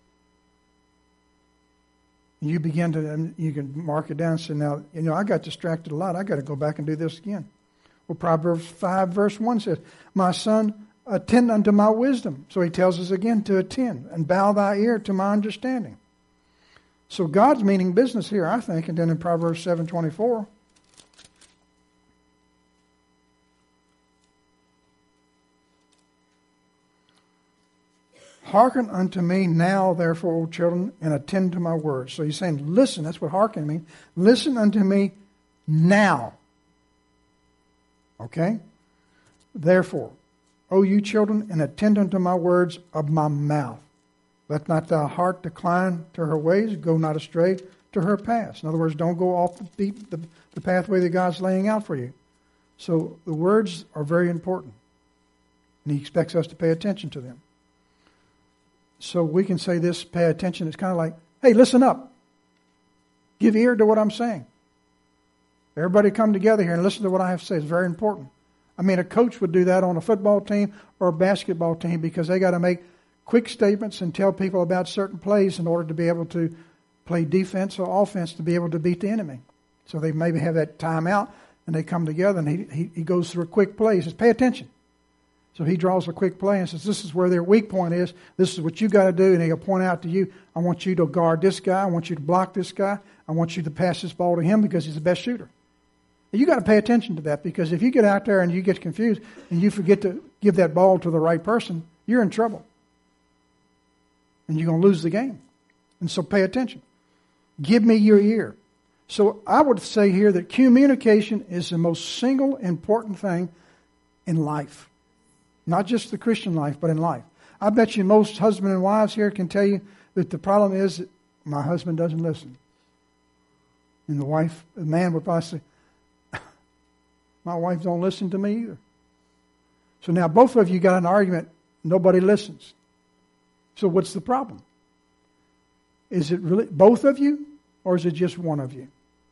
And you begin to, and you can mark it down and say, now, you know, I got distracted a lot. I got to go back and do this again. Well, Proverbs five verse one says, my son, attend unto my wisdom. So he tells us again to attend and bow thy ear to my understanding. So God's meaning business here, I think. And then in Proverbs seven twenty-four, hearken unto me now, therefore, O children, and attend to my words. So he's saying, listen. That's what hearken means. Listen unto me now. Okay? Therefore, O you children, and attend unto my words of my mouth. Let not thy heart decline to her ways. Go not astray to her paths. In other words, don't go off the, beat, the, the pathway that God's laying out for you. So the words are very important. And he expects us to pay attention to them. So we can say this, pay attention. It's kind of like, hey, listen up. Give ear to what I'm saying. Everybody come together here and listen to what I have to say. It's very important. I mean, a coach would do that on a football team or a basketball team because they got to make quick statements and tell people about certain plays in order to be able to play defense or offense to be able to beat the enemy. So they maybe have that timeout and they come together and he, he, he goes through a quick play. He says, pay attention. So he draws a quick play and says, this is where their weak point is. This is what you got to do. And he'll point out to you, I want you to guard this guy. I want you to block this guy. I want you to pass this ball to him because he's the best shooter. And you got to pay attention to that because if you get out there and you get confused and you forget to give that ball to the right person, you're in trouble. And you're going to lose the game. And so pay attention. Give me your ear. So I would say here that communication is the most single important thing in life. Not just the Christian life, but in life. I bet you most husband and wives here can tell you that the problem is that my husband doesn't listen. And the wife, the man would probably say, my wife don't listen to me either. So now both of you got an argument. Nobody listens. So what's the problem? Is it really both of you or is it just one of you?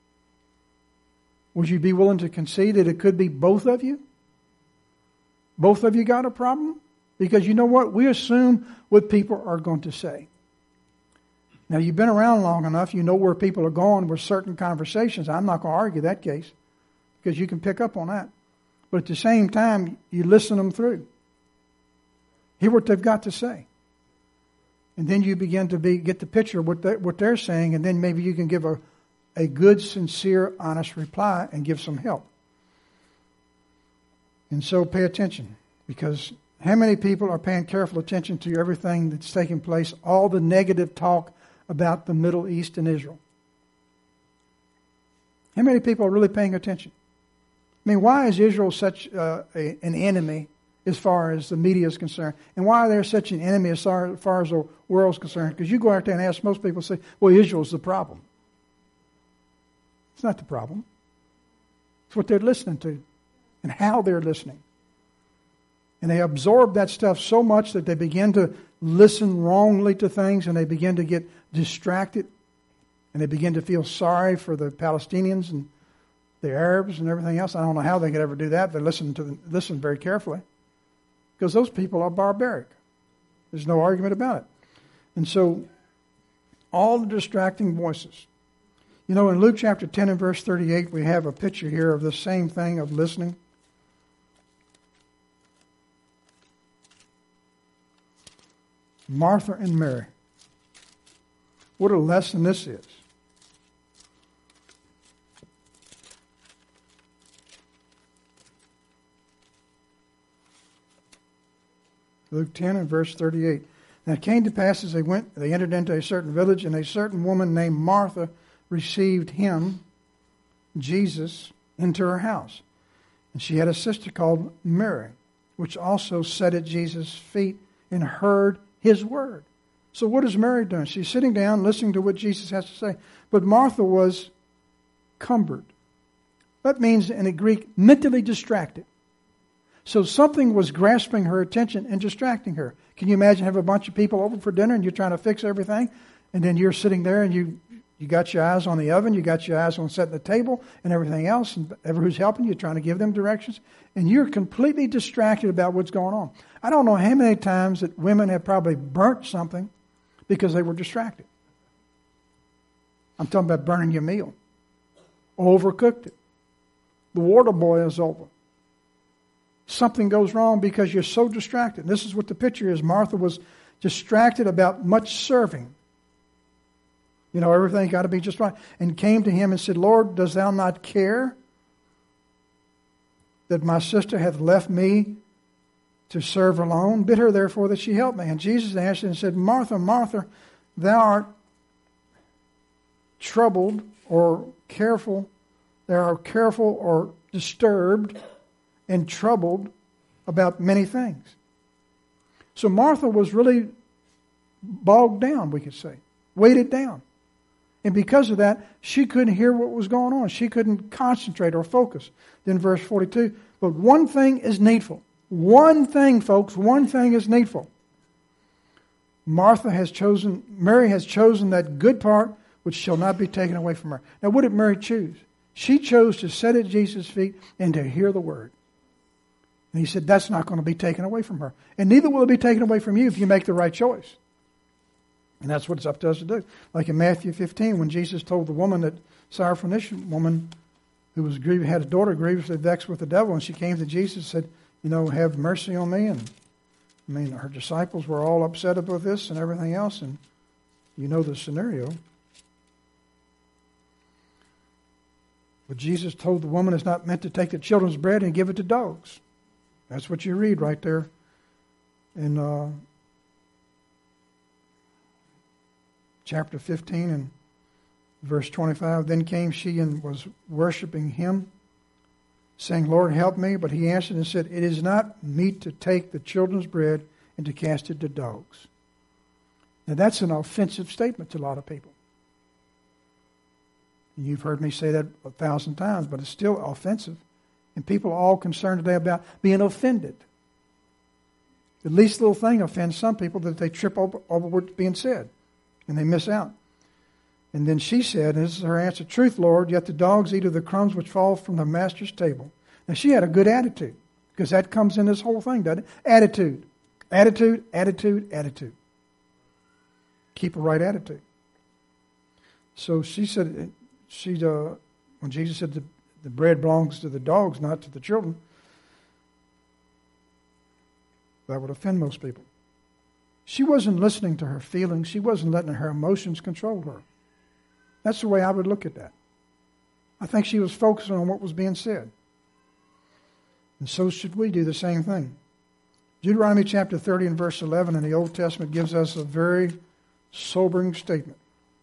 Would you be willing to concede that it could be both of you? Both of you got a problem? Because you know what? We assume what people are going to say. Now, you've been around long enough. You know where people are going with certain conversations. I'm not going to argue that case because you can pick up on that. But at the same time, you listen them through. Hear what they've got to say. And then you begin to be get the picture of what, they, what they're saying, and then maybe you can give a, a good, sincere, honest reply and give some help. And so pay attention, because how many people are paying careful attention to everything that's taking place, all the negative talk about the Middle East and Israel? How many people are really paying attention? I mean, why is Israel such uh, a, an enemy as far as the media is concerned? And why are they such an enemy as far, as far as the world is concerned? Because you go out there and ask most people, say, well, Israel's the problem. It's not the problem. It's what they're listening to and how they're listening. And they absorb that stuff so much that they begin to listen wrongly to things, and they begin to get distracted, and they begin to feel sorry for the Palestinians and the Arabs and everything else. I don't know how they could ever do that. They listen to them, listen very carefully, because those people are barbaric. There's no argument about it. And so, all the distracting voices. You know, in Luke chapter ten and verse thirty-eight, we have a picture here of the same thing of listening. Martha and Mary. What a lesson this is. Luke ten and verse thirty-eight. Now it came to pass as they went, they entered into a certain village, and a certain woman named Martha received him, Jesus, into her house. And she had a sister called Mary, which also sat at Jesus' feet and heard his word. So what is Mary doing? She's sitting down listening to what Jesus has to say. But Martha was cumbered. That means in the Greek, mentally distracted. So something was grasping her attention and distracting her. Can you imagine have a bunch of people over for dinner and you're trying to fix everything, and then you're sitting there and you you got your eyes on the oven, you got your eyes on setting the table and everything else, and everyone who's helping you, trying to give them directions, and you're completely distracted about what's going on. I don't know how many times that women have probably burnt something because they were distracted. I'm talking about burning your meal. Overcooked it. The water boils over. Something goes wrong because you're so distracted. And this is what the picture is. Martha was distracted about much serving. You know, everything got to be just right. And came to him and said, Lord, dost thou not care that my sister hath left me to serve alone? Bid her therefore that she help me. And Jesus answered and said, Martha, Martha, thou art troubled or careful. Thou art careful or disturbed and troubled about many things. So Martha was really bogged down, we could say, weighted down. And because of that, she couldn't hear what was going on. She couldn't concentrate or focus. Then verse forty-two, but one thing is needful. One thing, folks, one thing is needful. Martha has chosen, Mary has chosen that good part which shall not be taken away from her. Now, what did Mary choose? She chose to sit at Jesus' feet and to hear the word. And he said, that's not going to be taken away from her. And neither will it be taken away from you if you make the right choice. And that's what it's up to us to do. Like in Matthew fifteen, when Jesus told the woman, that Syrophoenician woman who was grieved, had a daughter grievously vexed with the devil, and she came to Jesus and said, you know, have mercy on me. And I mean, her disciples were all upset about this and everything else, and you know the scenario. But Jesus told the woman it's not meant to take the children's bread and give it to dogs. That's what you read right there in uh, chapter fifteen and verse twenty-five. Then came she and was worshiping him, saying, Lord, help me. But he answered and said, it is not meet to take the children's bread and to cast it to dogs. Now that's an offensive statement to a lot of people. You've heard me say that a thousand times, but it's still offensive. And people are all concerned today about being offended. The least little thing offends some people, that they trip over, over what's being said, and they miss out. And then she said, and this is her answer, truth, Lord, yet the dogs eat of the crumbs which fall from the master's table. Now she had a good attitude, because that comes in this whole thing, doesn't it? Attitude. Attitude, attitude, attitude. Keep a right attitude. So she said, she uh, when Jesus said the, the bread belongs to the dogs, not to the children, that would offend most people. She wasn't listening to her feelings. She wasn't letting her emotions control her. That's the way I would look at that. I think she was focusing on what was being said. And so should we do the same thing. Deuteronomy chapter thirty and verse eleven in the Old Testament gives us a very sobering statement.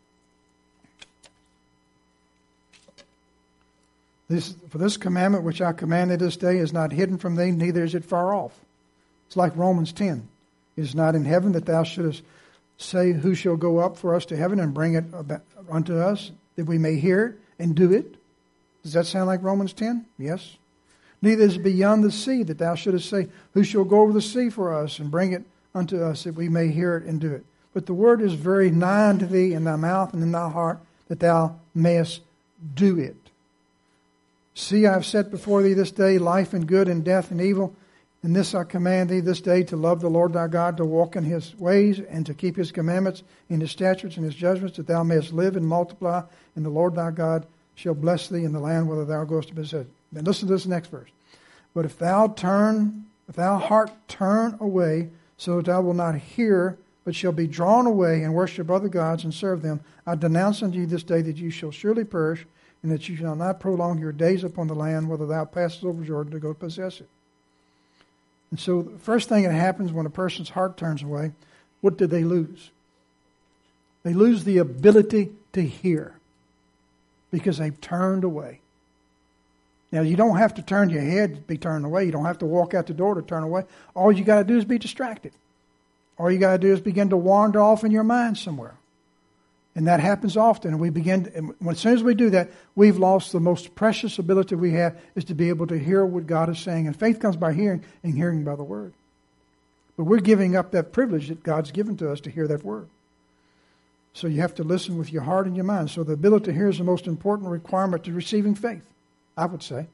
This, for this commandment which I command thee this day is not hidden from thee, neither is it far off. It's like Romans ten. It is not in heaven that thou shouldest say, who shall go up for us to heaven and bring it unto us, that we may hear it and do it. Does that sound like Romans ten? Yes. Neither is it beyond the sea that thou shouldest say, who shall go over the sea for us and bring it unto us, that we may hear it and do it. But the word is very nigh unto thee in thy mouth and in thy heart, that thou mayest do it. See, I have set before thee this day life and good and death and evil. And this I command thee this day, to love the Lord thy God, to walk in his ways, and to keep his commandments, and his statutes, and his judgments, that thou mayest live and multiply, and the Lord thy God shall bless thee in the land whither thou goest to possess it. Now listen to this next verse. But if thou turn, if thou heart turn away, so that thou wilt not hear, but shall be drawn away, and worship other gods, and serve them, I denounce unto you this day that you shall surely perish, and that you shall not prolong your days upon the land, whither thou passest over Jordan to go possess it. And so the first thing that happens when a person's heart turns away, what do they lose? They lose the ability to hear because they've turned away. Now, you don't have to turn your head to be turned away. You don't have to walk out the door to turn away. All you got to do is be distracted. All you got to do is begin to wander off in your mind somewhere. And that happens often. And we begin, to, and as soon as we do that, we've lost the most precious ability we have, is to be able to hear what God is saying. And faith comes by hearing, and hearing by the Word. But we're giving up that privilege that God's given to us to hear that Word. So you have to listen with your heart and your mind. So the ability to hear is the most important requirement to receiving faith, I would say.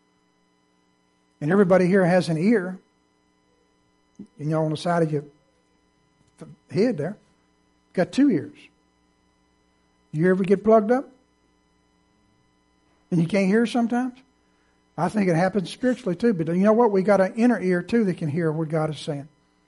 And everybody here has an ear, you know, on the side of your head there. Got two ears. You ever get plugged up? And you can't hear sometimes? I think it happens spiritually too. But you know what? We got an inner ear too that can hear what God is saying.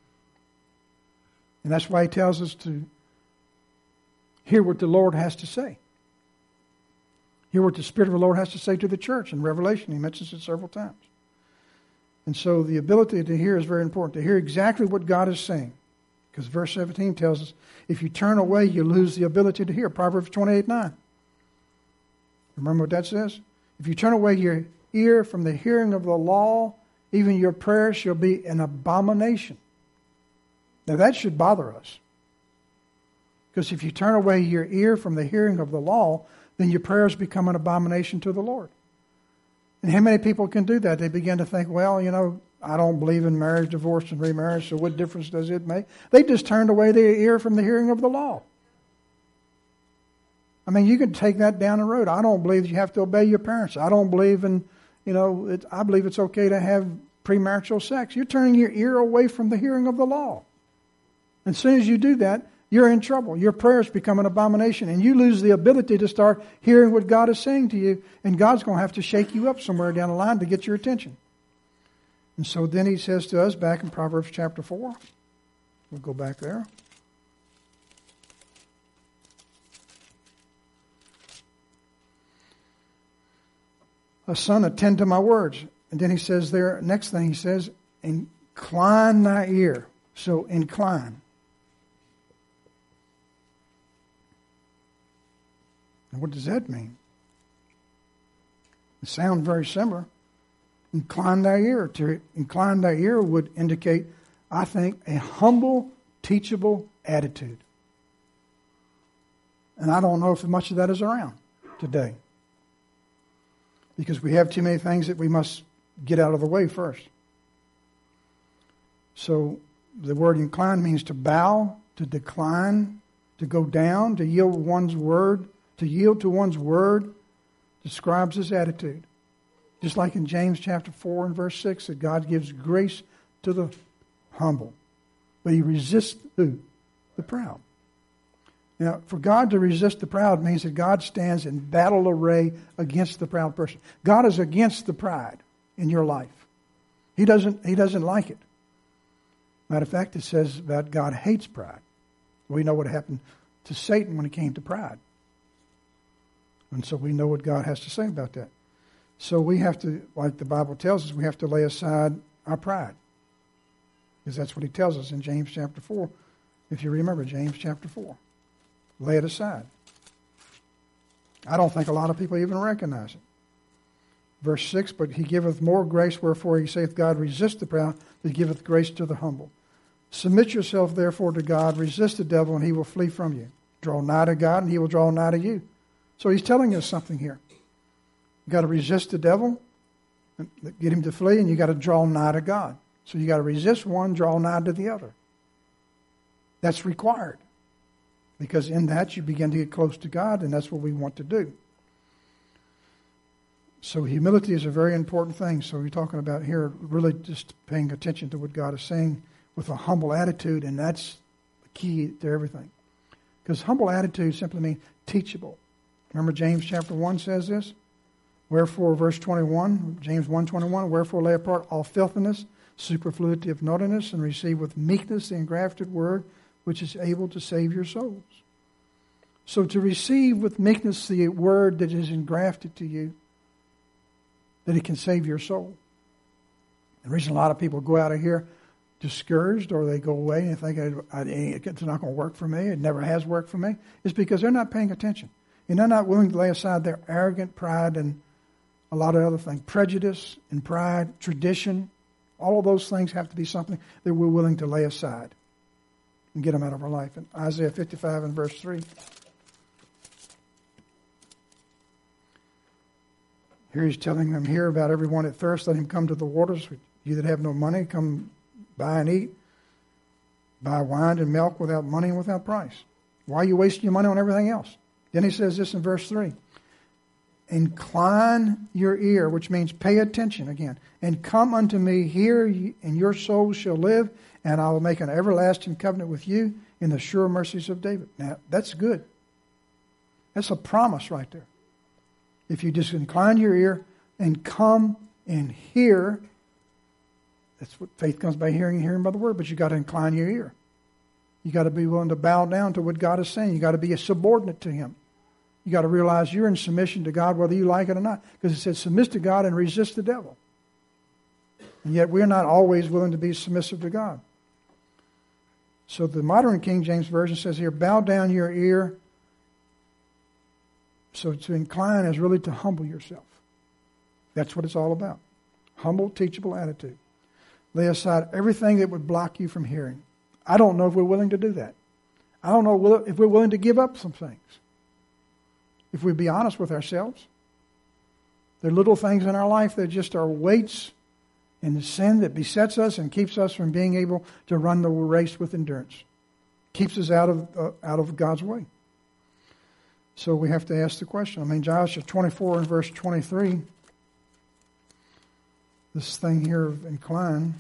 And that's why He tells us to hear what the Lord has to say. Hear what the Spirit of the Lord has to say to the church. In Revelation, He mentions it several times. And so the ability to hear is very important. To hear exactly what God is saying. Because verse seventeen tells us, if you turn away, you lose the ability to hear. Proverbs twenty-eight nine. Remember what that says? If you turn away your ear from the hearing of the law, even your prayers shall be an abomination. Now that should bother us. Because if you turn away your ear from the hearing of the law, then your prayers become an abomination to the Lord. And how many people can do that? They begin to think, well, you know, I don't believe in marriage, divorce, and remarriage, so what difference does it make? They just turned away their ear from the hearing of the law. I mean, you can take that down the road. I don't believe that you have to obey your parents. I don't believe in, you know, it, I believe it's okay to have premarital sex. You're turning your ear away from the hearing of the law. And as soon as you do that, you're in trouble. Your prayers become an abomination, and you lose the ability to start hearing what God is saying to you, and God's going to have to shake you up somewhere down the line to get your attention. And so then He says to us back in Proverbs chapter four, we'll go back there. A son, attend to my words. And then He says there, next thing He says, incline thy ear. So incline. And what does that mean? It sounds very similar. Incline thy ear. To incline thy ear would indicate, I think, a humble, teachable attitude. And I don't know if much of that is around today. Because we have too many things that we must get out of the way first. So the word incline means to bow, to decline, to go down, to yield one's word, to yield to one's word describes this attitude. Just like in James chapter four and verse six, that God gives grace to the humble. But He resists who? The proud. Now, for God to resist the proud means that God stands in battle array against the proud person. God is against the pride in your life. He doesn't, he doesn't like it. Matter of fact, it says that God hates pride. We know what happened to Satan when it came to pride. And so we know what God has to say about that. So we have to, like the Bible tells us, we have to lay aside our pride. Because that's what he tells us in James chapter four. If you remember, James chapter four. Lay it aside. I don't think a lot of people even recognize it. Verse six, but he giveth more grace, wherefore he saith, God resist the proud, but giveth grace to the humble. Submit yourself therefore to God, resist the devil, and he will flee from you. Draw nigh to God, and he will draw nigh to you. So he's telling us something here. You've got to resist the devil, and get him to flee, and you've got to draw nigh to God. So you've got to resist one, draw nigh to the other. That's required. Because in that you begin to get close to God, and that's what we want to do. So humility is a very important thing. So we're talking about here really just paying attention to what God is saying with a humble attitude, and that's the key to everything. Because humble attitude simply means teachable. Remember James chapter one says this? Wherefore, verse twenty-one, James one twenty-one, wherefore lay apart all filthiness, superfluity of naughtiness, and receive with meekness the engrafted word, which is able to save your souls. So to receive with meekness the word that is engrafted to you, that it can save your soul. The reason a lot of people go out of here discouraged, or they go away and think, it's not going to work for me, it never has worked for me, is because they're not paying attention. And they're not willing to lay aside their arrogant pride and a lot of other things. Prejudice and pride, tradition, all of those things have to be something that we're willing to lay aside and get them out of our life. In Isaiah fifty-five and verse three. Here he's telling them here about everyone that thirsts, let him come to the waters. You that have no money, come buy and eat. Buy wine and milk without money and without price. Why are you wasting your money on everything else? Then he says this in verse three. Incline your ear, which means pay attention again. And come unto me, hear, and your soul shall live, and I will make an everlasting covenant with you in the sure mercies of David. Now, that's good. That's a promise right there. If you just incline your ear and come and hear, that's what faith comes by hearing and hearing by the word, but you got to incline your ear. You got to be willing to bow down to what God is saying. You got to be a subordinate to him. You got to realize you're in submission to God whether you like it or not. Because it says submit to God and resist the devil. And yet we're not always willing to be submissive to God. So the modern King James Version says here, bow down your ear. So to incline is really to humble yourself. That's what it's all about. Humble, teachable attitude. Lay aside everything that would block you from hearing. I don't know if we're willing to do that. I don't know if we're willing to give up some things. If we be honest with ourselves, there are little things in our life that just are weights and the sin that besets us and keeps us from being able to run the race with endurance. Keeps us out of uh, out of God's way. So we have to ask the question. I mean, Joshua twenty-four and verse twenty-three, this thing here of incline.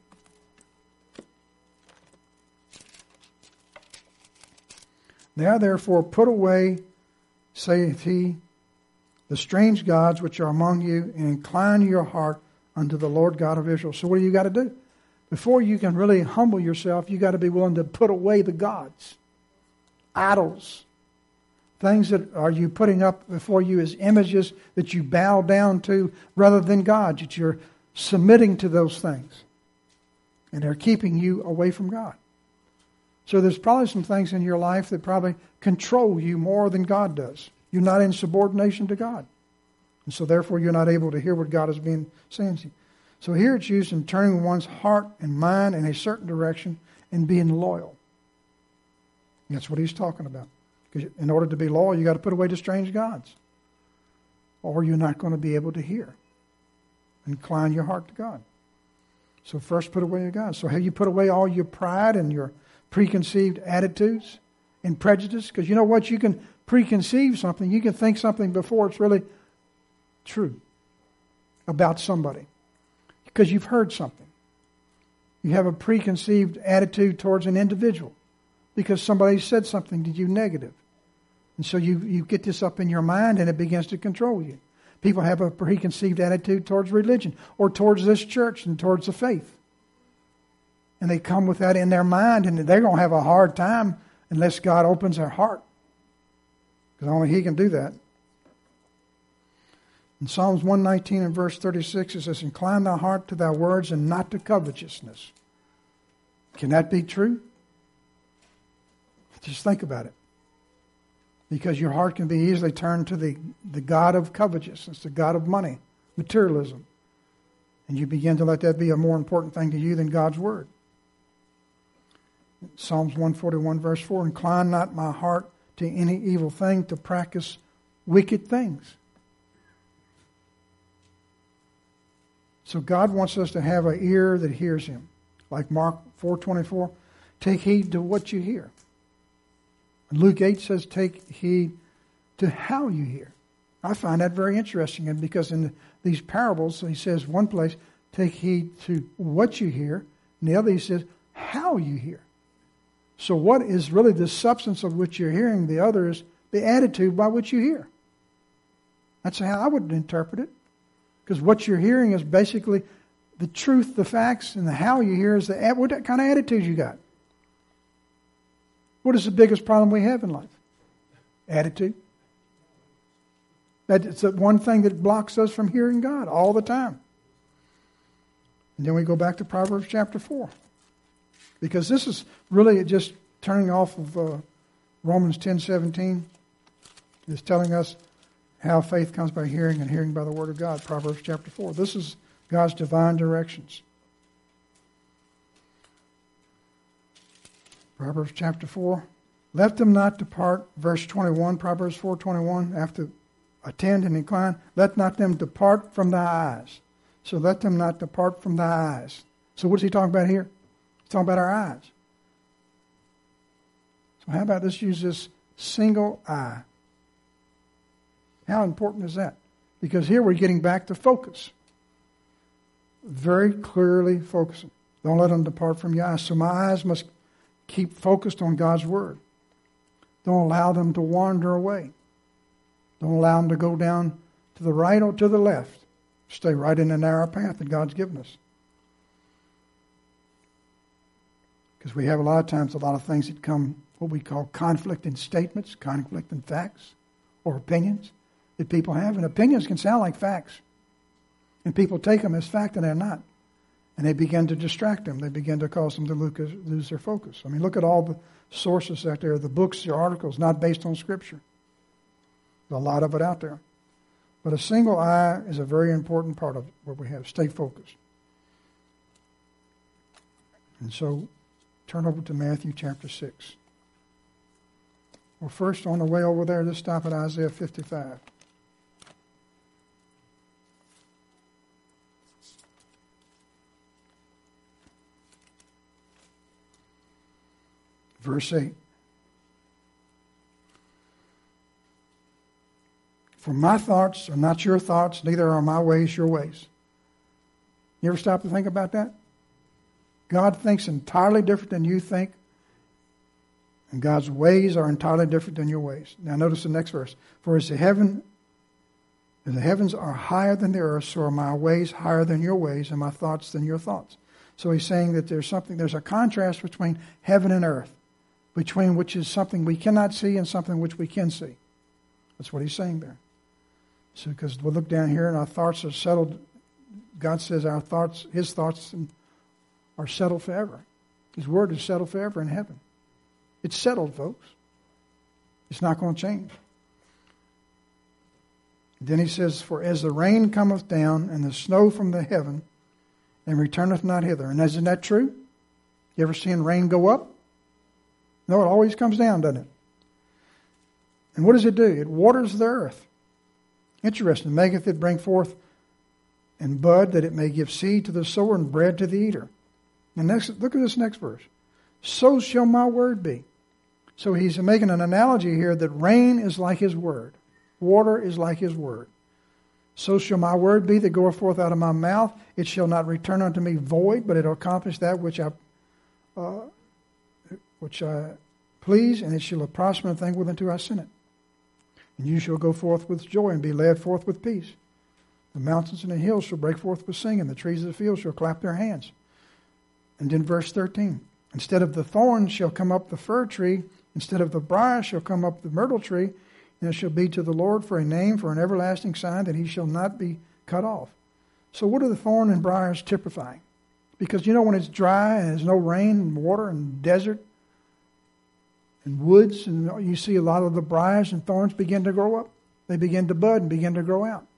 Now therefore put away, saith he, the strange gods which are among you, and incline your heart unto the Lord God of Israel. So what do you got to do? Before you can really humble yourself, you got to be willing to put away the gods, idols, things that are you putting up before you as images that you bow down to rather than God, that you're submitting to those things. And they're keeping you away from God. So there's probably some things in your life that probably control you more than God does. You're not in subordination to God. And so therefore you're not able to hear what God is being saying to you. So here it's used in turning one's heart and mind in a certain direction and being loyal. That's what he's talking about. Because in order to be loyal, you got to put away the strange gods. Or you're not going to be able to hear. Incline your heart to God. So first put away your gods. So have you put away all your pride and your preconceived attitudes and prejudice? Because you know what? You can preconceive something. You can think something before it's really true about somebody. Because you've heard something. You have a preconceived attitude towards an individual. because somebody said something to you negative. And so you, you get this up in your mind and it begins to control you. People have a preconceived attitude towards religion or towards this church and towards the faith. And they come with that in their mind, and they're going to have a hard time unless God opens their heart. Because only He can do that. In Psalms one nineteen and verse thirty-six, it says, "Incline thy heart to thy words and not to covetousness." Can that be true? Just think about it. Because your heart can be easily turned to the, the God of covetousness, the God of money, materialism. And you begin to let that be a more important thing to you than God's Word. Psalms one forty-one verse four, "Incline not my heart to any evil thing, to practice wicked things." So God wants us to have an ear that hears Him. Like Mark four twenty-four, "Take heed to what you hear." And Luke eight says, "Take heed to how you hear." I find that very interesting, and because in these parables, He says one place, "Take heed to what you hear," and the other He says, "how you hear." So what is really the substance of which you're hearing? The other is the attitude by which you hear. That's how I would interpret it. Because what you're hearing is basically the truth, the facts, and the how you hear is the what kind of attitude you got. What is the biggest problem we have in life? Attitude. That's the one thing that blocks us from hearing God all the time. And then we go back to Proverbs chapter four. Because this is really just turning off of uh, Romans ten seventeen. It's telling us how faith comes by hearing and hearing by the Word of God. Proverbs chapter four. This is God's divine directions. Proverbs chapter four. "Let them not depart," verse twenty-one, Proverbs four twenty-one, after attend and incline, "Let not them depart from thy eyes." So let them not depart from thy eyes. So what is he talking about here? He's talking about our eyes. So how about let's use this single eye. How important is that? Because here we're getting back to focus. Very clearly focusing. Don't let them depart from your eyes. So my eyes must keep focused on God's Word. Don't allow them to wander away. Don't allow them to go down to the right or to the left. Stay right in the narrow path that God's given us. Because we have a lot of times a lot of things that come, what we call conflicting statements, conflicting facts, or opinions that people have. And opinions can sound like facts. And people take them as fact and they're not. And they begin to distract them. They begin to cause them to lose their focus. I mean, look at all the sources out there, the books, the articles, not based on Scripture. There's a lot of it out there. But a single eye is a very important part of what we have. Stay focused. And so, turn over to Matthew chapter six. Well, first, on the way over there, let's stop at Isaiah fifty-five. Verse eight. "For my thoughts are not your thoughts, neither are my ways your ways." You ever stop to think about that? God thinks entirely different than you think, and God's ways are entirely different than your ways. Now notice the next verse. "For as the heaven, as the heavens are higher than the earth, so are my ways higher than your ways, and my thoughts than your thoughts." So he's saying that there's something, there's a contrast between heaven and earth, between which is something we cannot see and something which we can see. That's what he's saying there. So, because we look down here and our thoughts are settled. God says our thoughts, His thoughts are settled forever. His Word is settled forever in heaven. It's settled, folks. It's not going to change. Then he says, "For as the rain cometh down and the snow from the heaven, and returneth not hither." And isn't that true? You ever seen rain go up? No, it always comes down, doesn't it? And what does it do? It waters the earth. Interesting. "Maketh it bring forth and bud, that it may give seed to the sower and bread to the eater." And next, look at this next verse. "So shall my word be." So he's making an analogy here that rain is like His Word. Water is like His Word. "So shall my word be that goeth forth out of my mouth. It shall not return unto me void, but it will accomplish that which I, uh, which I please, and it shall prosper in the thing whereunto I sent it. And you shall go forth with joy and be led forth with peace. The mountains and the hills shall break forth with singing. The trees of the field shall clap their hands. And then verse thirteen. Instead of the thorns shall come up the fir tree. Instead of the briar shall come up the myrtle tree. And it shall be to the Lord for a name, for an everlasting sign, that he shall not be cut off. So what are the thorn and briars typifying? Because you know when it's dry and there's no rain and water and desert and woods, and you see a lot of the briars and thorns begin to grow up. They begin to bud and begin to grow out.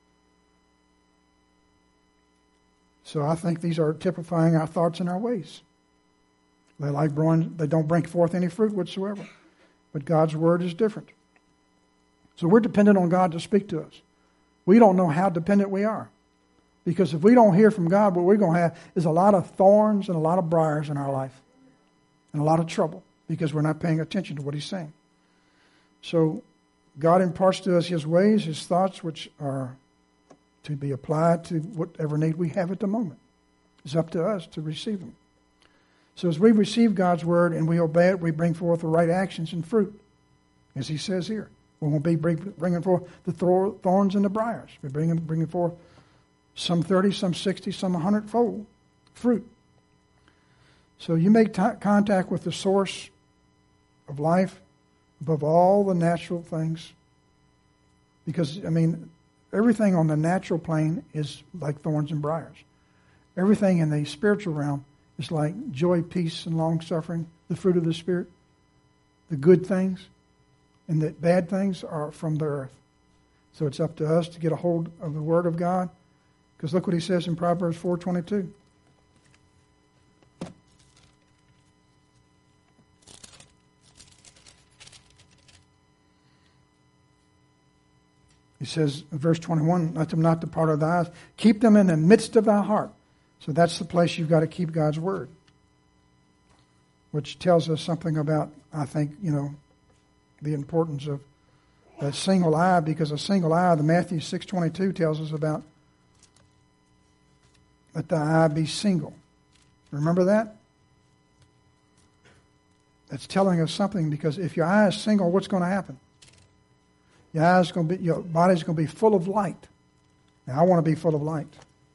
So I think these are typifying our thoughts and our ways. They like growing, they don't bring forth any fruit whatsoever. But God's word is different. So we're dependent on God to speak to us. We don't know how dependent we are. Because if we don't hear from God, what we're going to have is a lot of thorns and a lot of briars in our life. And a lot of trouble. Because we're not paying attention to what he's saying. So God imparts to us his ways, his thoughts, which are to be applied to whatever need we have at the moment. It's up to us to receive them. So as we receive God's word and we obey it, we bring forth the right actions and fruit. As he says here. We won't be bringing forth the thorns and the briars. We're bringing, bringing forth some thirty, some sixty, some one hundred fold fruit. So you make t- contact with the source of life above all the natural things. Because, I mean, everything on the natural plane is like thorns and briars. Everything in the spiritual realm is like joy, peace, and long-suffering, the fruit of the Spirit, the good things. And the bad things are from the earth. So it's up to us to get a hold of the Word of God. Because look what he says in Proverbs four twenty-two. He says in verse twenty-one, let them not depart of thy eyes. Keep them in the midst of thy heart. So that's the place you've got to keep God's Word. Which tells us something about, I think, you know, the importance of a single eye, because a single eye, the Matthew six twenty-two tells us about let the eye be single. Remember that? That's telling us something, because if your eye is single, what's going to happen? Your eye is going to be, your body's going to be full of light. Now, I want to be full of light.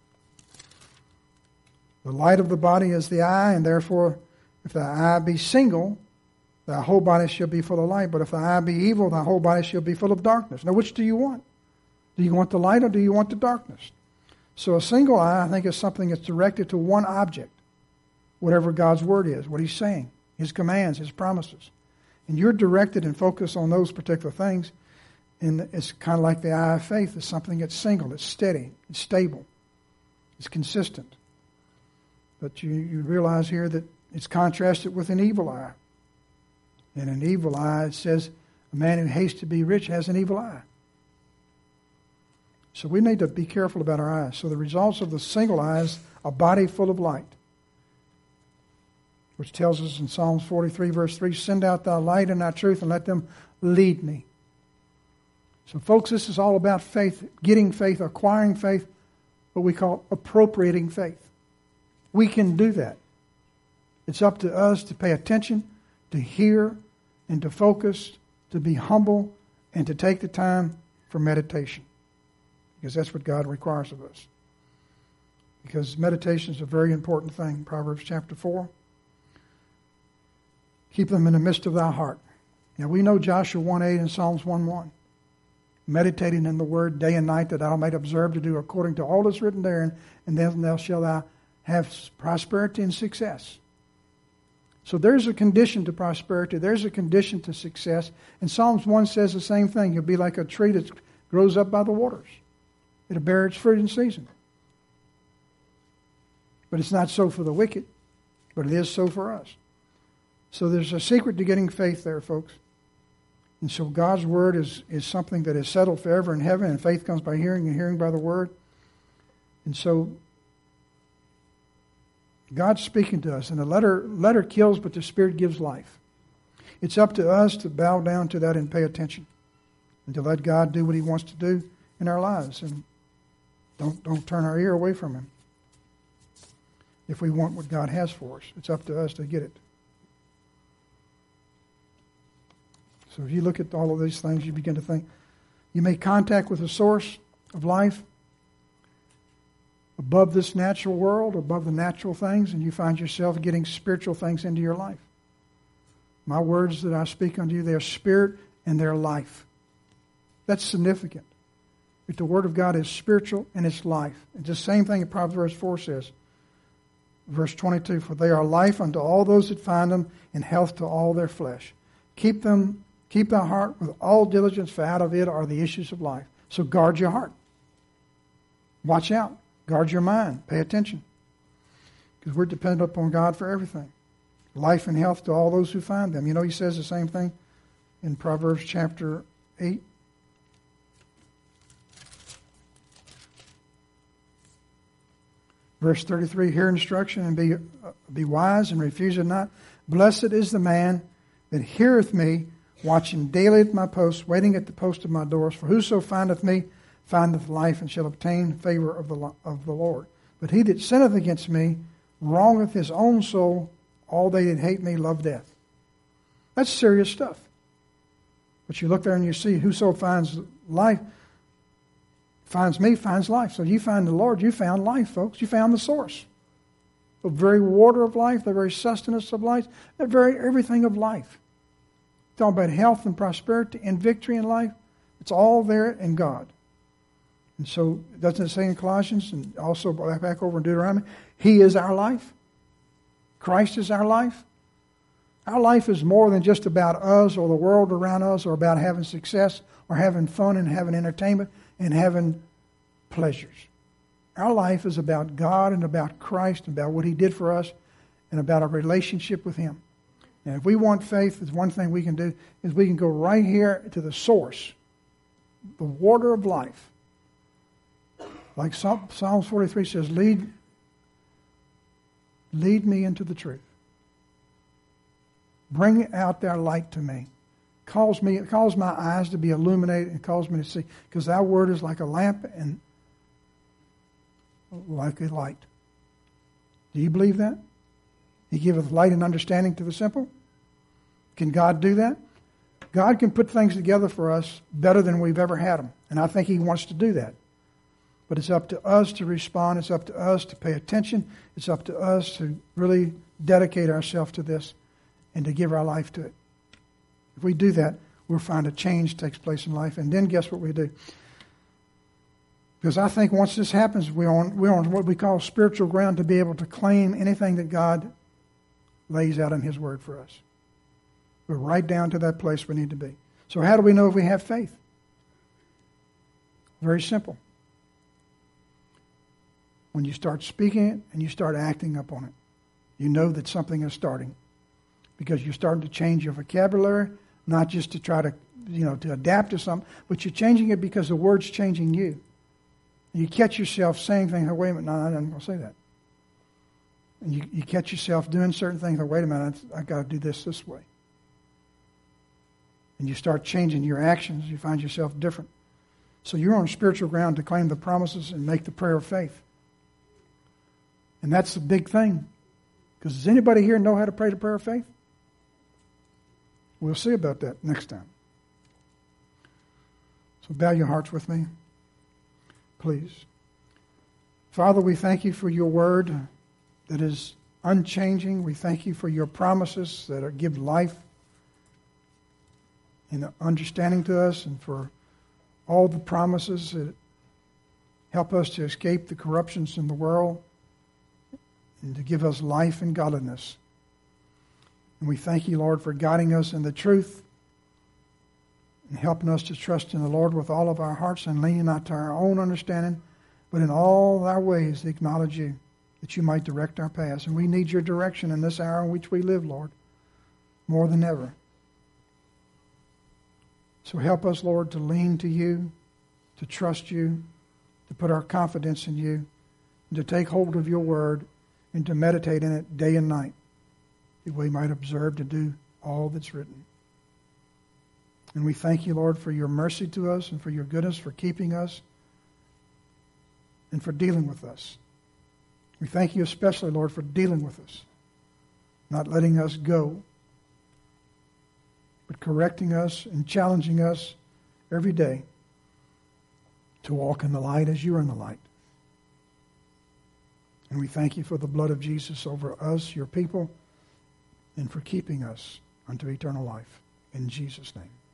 The light of the body is the eye, and therefore, if the eye be single, thy whole body shall be full of light. But if thy eye be evil, thy whole body shall be full of darkness. Now, which do you want? Do you want the light or do you want the darkness? So a single eye, I think, is something that's directed to one object, whatever God's word is, what he's saying, his commands, his promises. And you're directed and focused on those particular things. And it's kind of like the eye of faith. It's something that's single, it's steady, it's stable, it's consistent. But you, you realize here that it's contrasted with an evil eye. In an evil eye, it says, a man who hates to be rich has an evil eye. So we need to be careful about our eyes. So the results of the single eye is a body full of light. Which tells us in Psalms forty-three, verse three, send out thy light and thy truth and let them lead me. So folks, this is all about faith, getting faith, acquiring faith, what we call appropriating faith. We can do that. It's up to us to pay attention, to hear, and to focus, to be humble, and to take the time for meditation. Because that's what God requires of us. Because meditation is a very important thing. Proverbs chapter four. Keep them in the midst of thy heart. Now we know Joshua one eight and Psalms one one. Meditating in the word day and night, that thou mayest observe to do according to all that's written therein, and then thou shalt thou have prosperity and success. So there's a condition to prosperity. There's a condition to success. And Psalms one says the same thing. You'll be like a tree that grows up by the waters. It'll bear its fruit in season. But it's not so for the wicked, but it is so for us. So there's a secret to getting faith there, folks. And so God's word is, is something that is settled forever in heaven, and faith comes by hearing and hearing by the word. And so God's speaking to us, and the letter, letter kills, but the Spirit gives life. It's up to us to bow down to that and pay attention, and to let God do what he wants to do in our lives. And don't, don't turn our ear away from him. If we want what God has for us, it's up to us to get it. So if you look at all of these things, you begin to think, you make contact with the source of life above this natural world, above the natural things, and you find yourself getting spiritual things into your life. My words that I speak unto you, they are spirit and they're life. That's significant. But the Word of God is spiritual and it's life. It's the same thing that Proverbs four says. Verse twenty-two, for they are life unto all those that find them, and health to all their flesh. Keep them, keep thy heart with all diligence, for out of it are the issues of life. So guard your heart. Watch out. Guard your mind. Pay attention. Because we're dependent upon God for everything. Life and health to all those who find them. You know, he says the same thing in Proverbs chapter eight. Verse thirty-three, hear instruction and be, uh, be wise and refuse it not. Blessed is the man that heareth me, watching daily at my post, waiting at the post of my doors. For whoso findeth me findeth life, and shall obtain favor of the, of the Lord. But he that sinneth against me wrongeth his own soul. All they that hate me love death. That's serious stuff. But you look there and you see, whoso finds life, finds me, finds life. So you find the Lord, you found life, folks. You found the source. The very water of life, the very sustenance of life, the very everything of life. Talking about health and prosperity and victory in life. It's all there in God. And so, doesn't it say in Colossians, and also back over in Deuteronomy, He is our life. Christ is our life. Our life is more than just about us or the world around us, or about having success or having fun and having entertainment and having pleasures. Our life is about God and about Christ and about what He did for us and about our relationship with Him. And if we want faith, there's one thing we can do, is we can go right here to the source, the water of life. Like Psalms forty-three says, lead, lead me into the truth. Bring out their light to me. Cause me, cause my eyes to be illuminated and cause me to see. Because thy word is like a lamp and like a light. Do you believe that? He giveth light and understanding to the simple. Can God do that? God can put things together for us better than we've ever had them. And I think He wants to do that. But it's up to us to respond. It's up to us to pay attention. It's up to us to really dedicate ourselves to this and to give our life to it. If we do that, we'll find a change takes place in life. And then guess what we do? Because I think once this happens, we're on, we're on what we call spiritual ground to be able to claim anything that God lays out in His Word for us. We're right down to that place we need to be. So how do we know if we have faith? Very simple. When you start speaking it and you start acting upon it, you know that something is starting. Because you're starting to change your vocabulary, not just to try to, you know, to adapt to something, but you're changing it because the Word's changing you. You catch yourself saying things, oh, wait a minute, no, I'm not going to say that. And you, you catch yourself doing certain things, oh, wait a minute, I've got to do this this way. And you start changing your actions, you find yourself different. So you're on spiritual ground to claim the promises and make the prayer of faith. And that's the big thing. Because does anybody here know how to pray the prayer of faith? We'll see about that next time. So bow your hearts with me, please. Father, we thank you for your word that is unchanging. We thank you for your promises that are, give life and understanding to us, and for all the promises that help us to escape the corruptions in the world and to give us life and godliness. And we thank you, Lord, for guiding us in the truth and helping us to trust in the Lord with all of our hearts and leaning not to our own understanding, but in all our ways to acknowledge you, that you might direct our paths. And we need your direction in this hour in which we live, Lord, more than ever. So help us, Lord, to lean to you, to trust you, to put our confidence in you, and to take hold of your word and to meditate in it day and night, that we might observe to do all that's written. And we thank you, Lord, for your mercy to us and for your goodness, for keeping us and for dealing with us. We thank you especially, Lord, for dealing with us, not letting us go, but correcting us and challenging us every day to walk in the light as you are in the light. And we thank you for the blood of Jesus over us, your people, and for keeping us unto eternal life. In Jesus' name.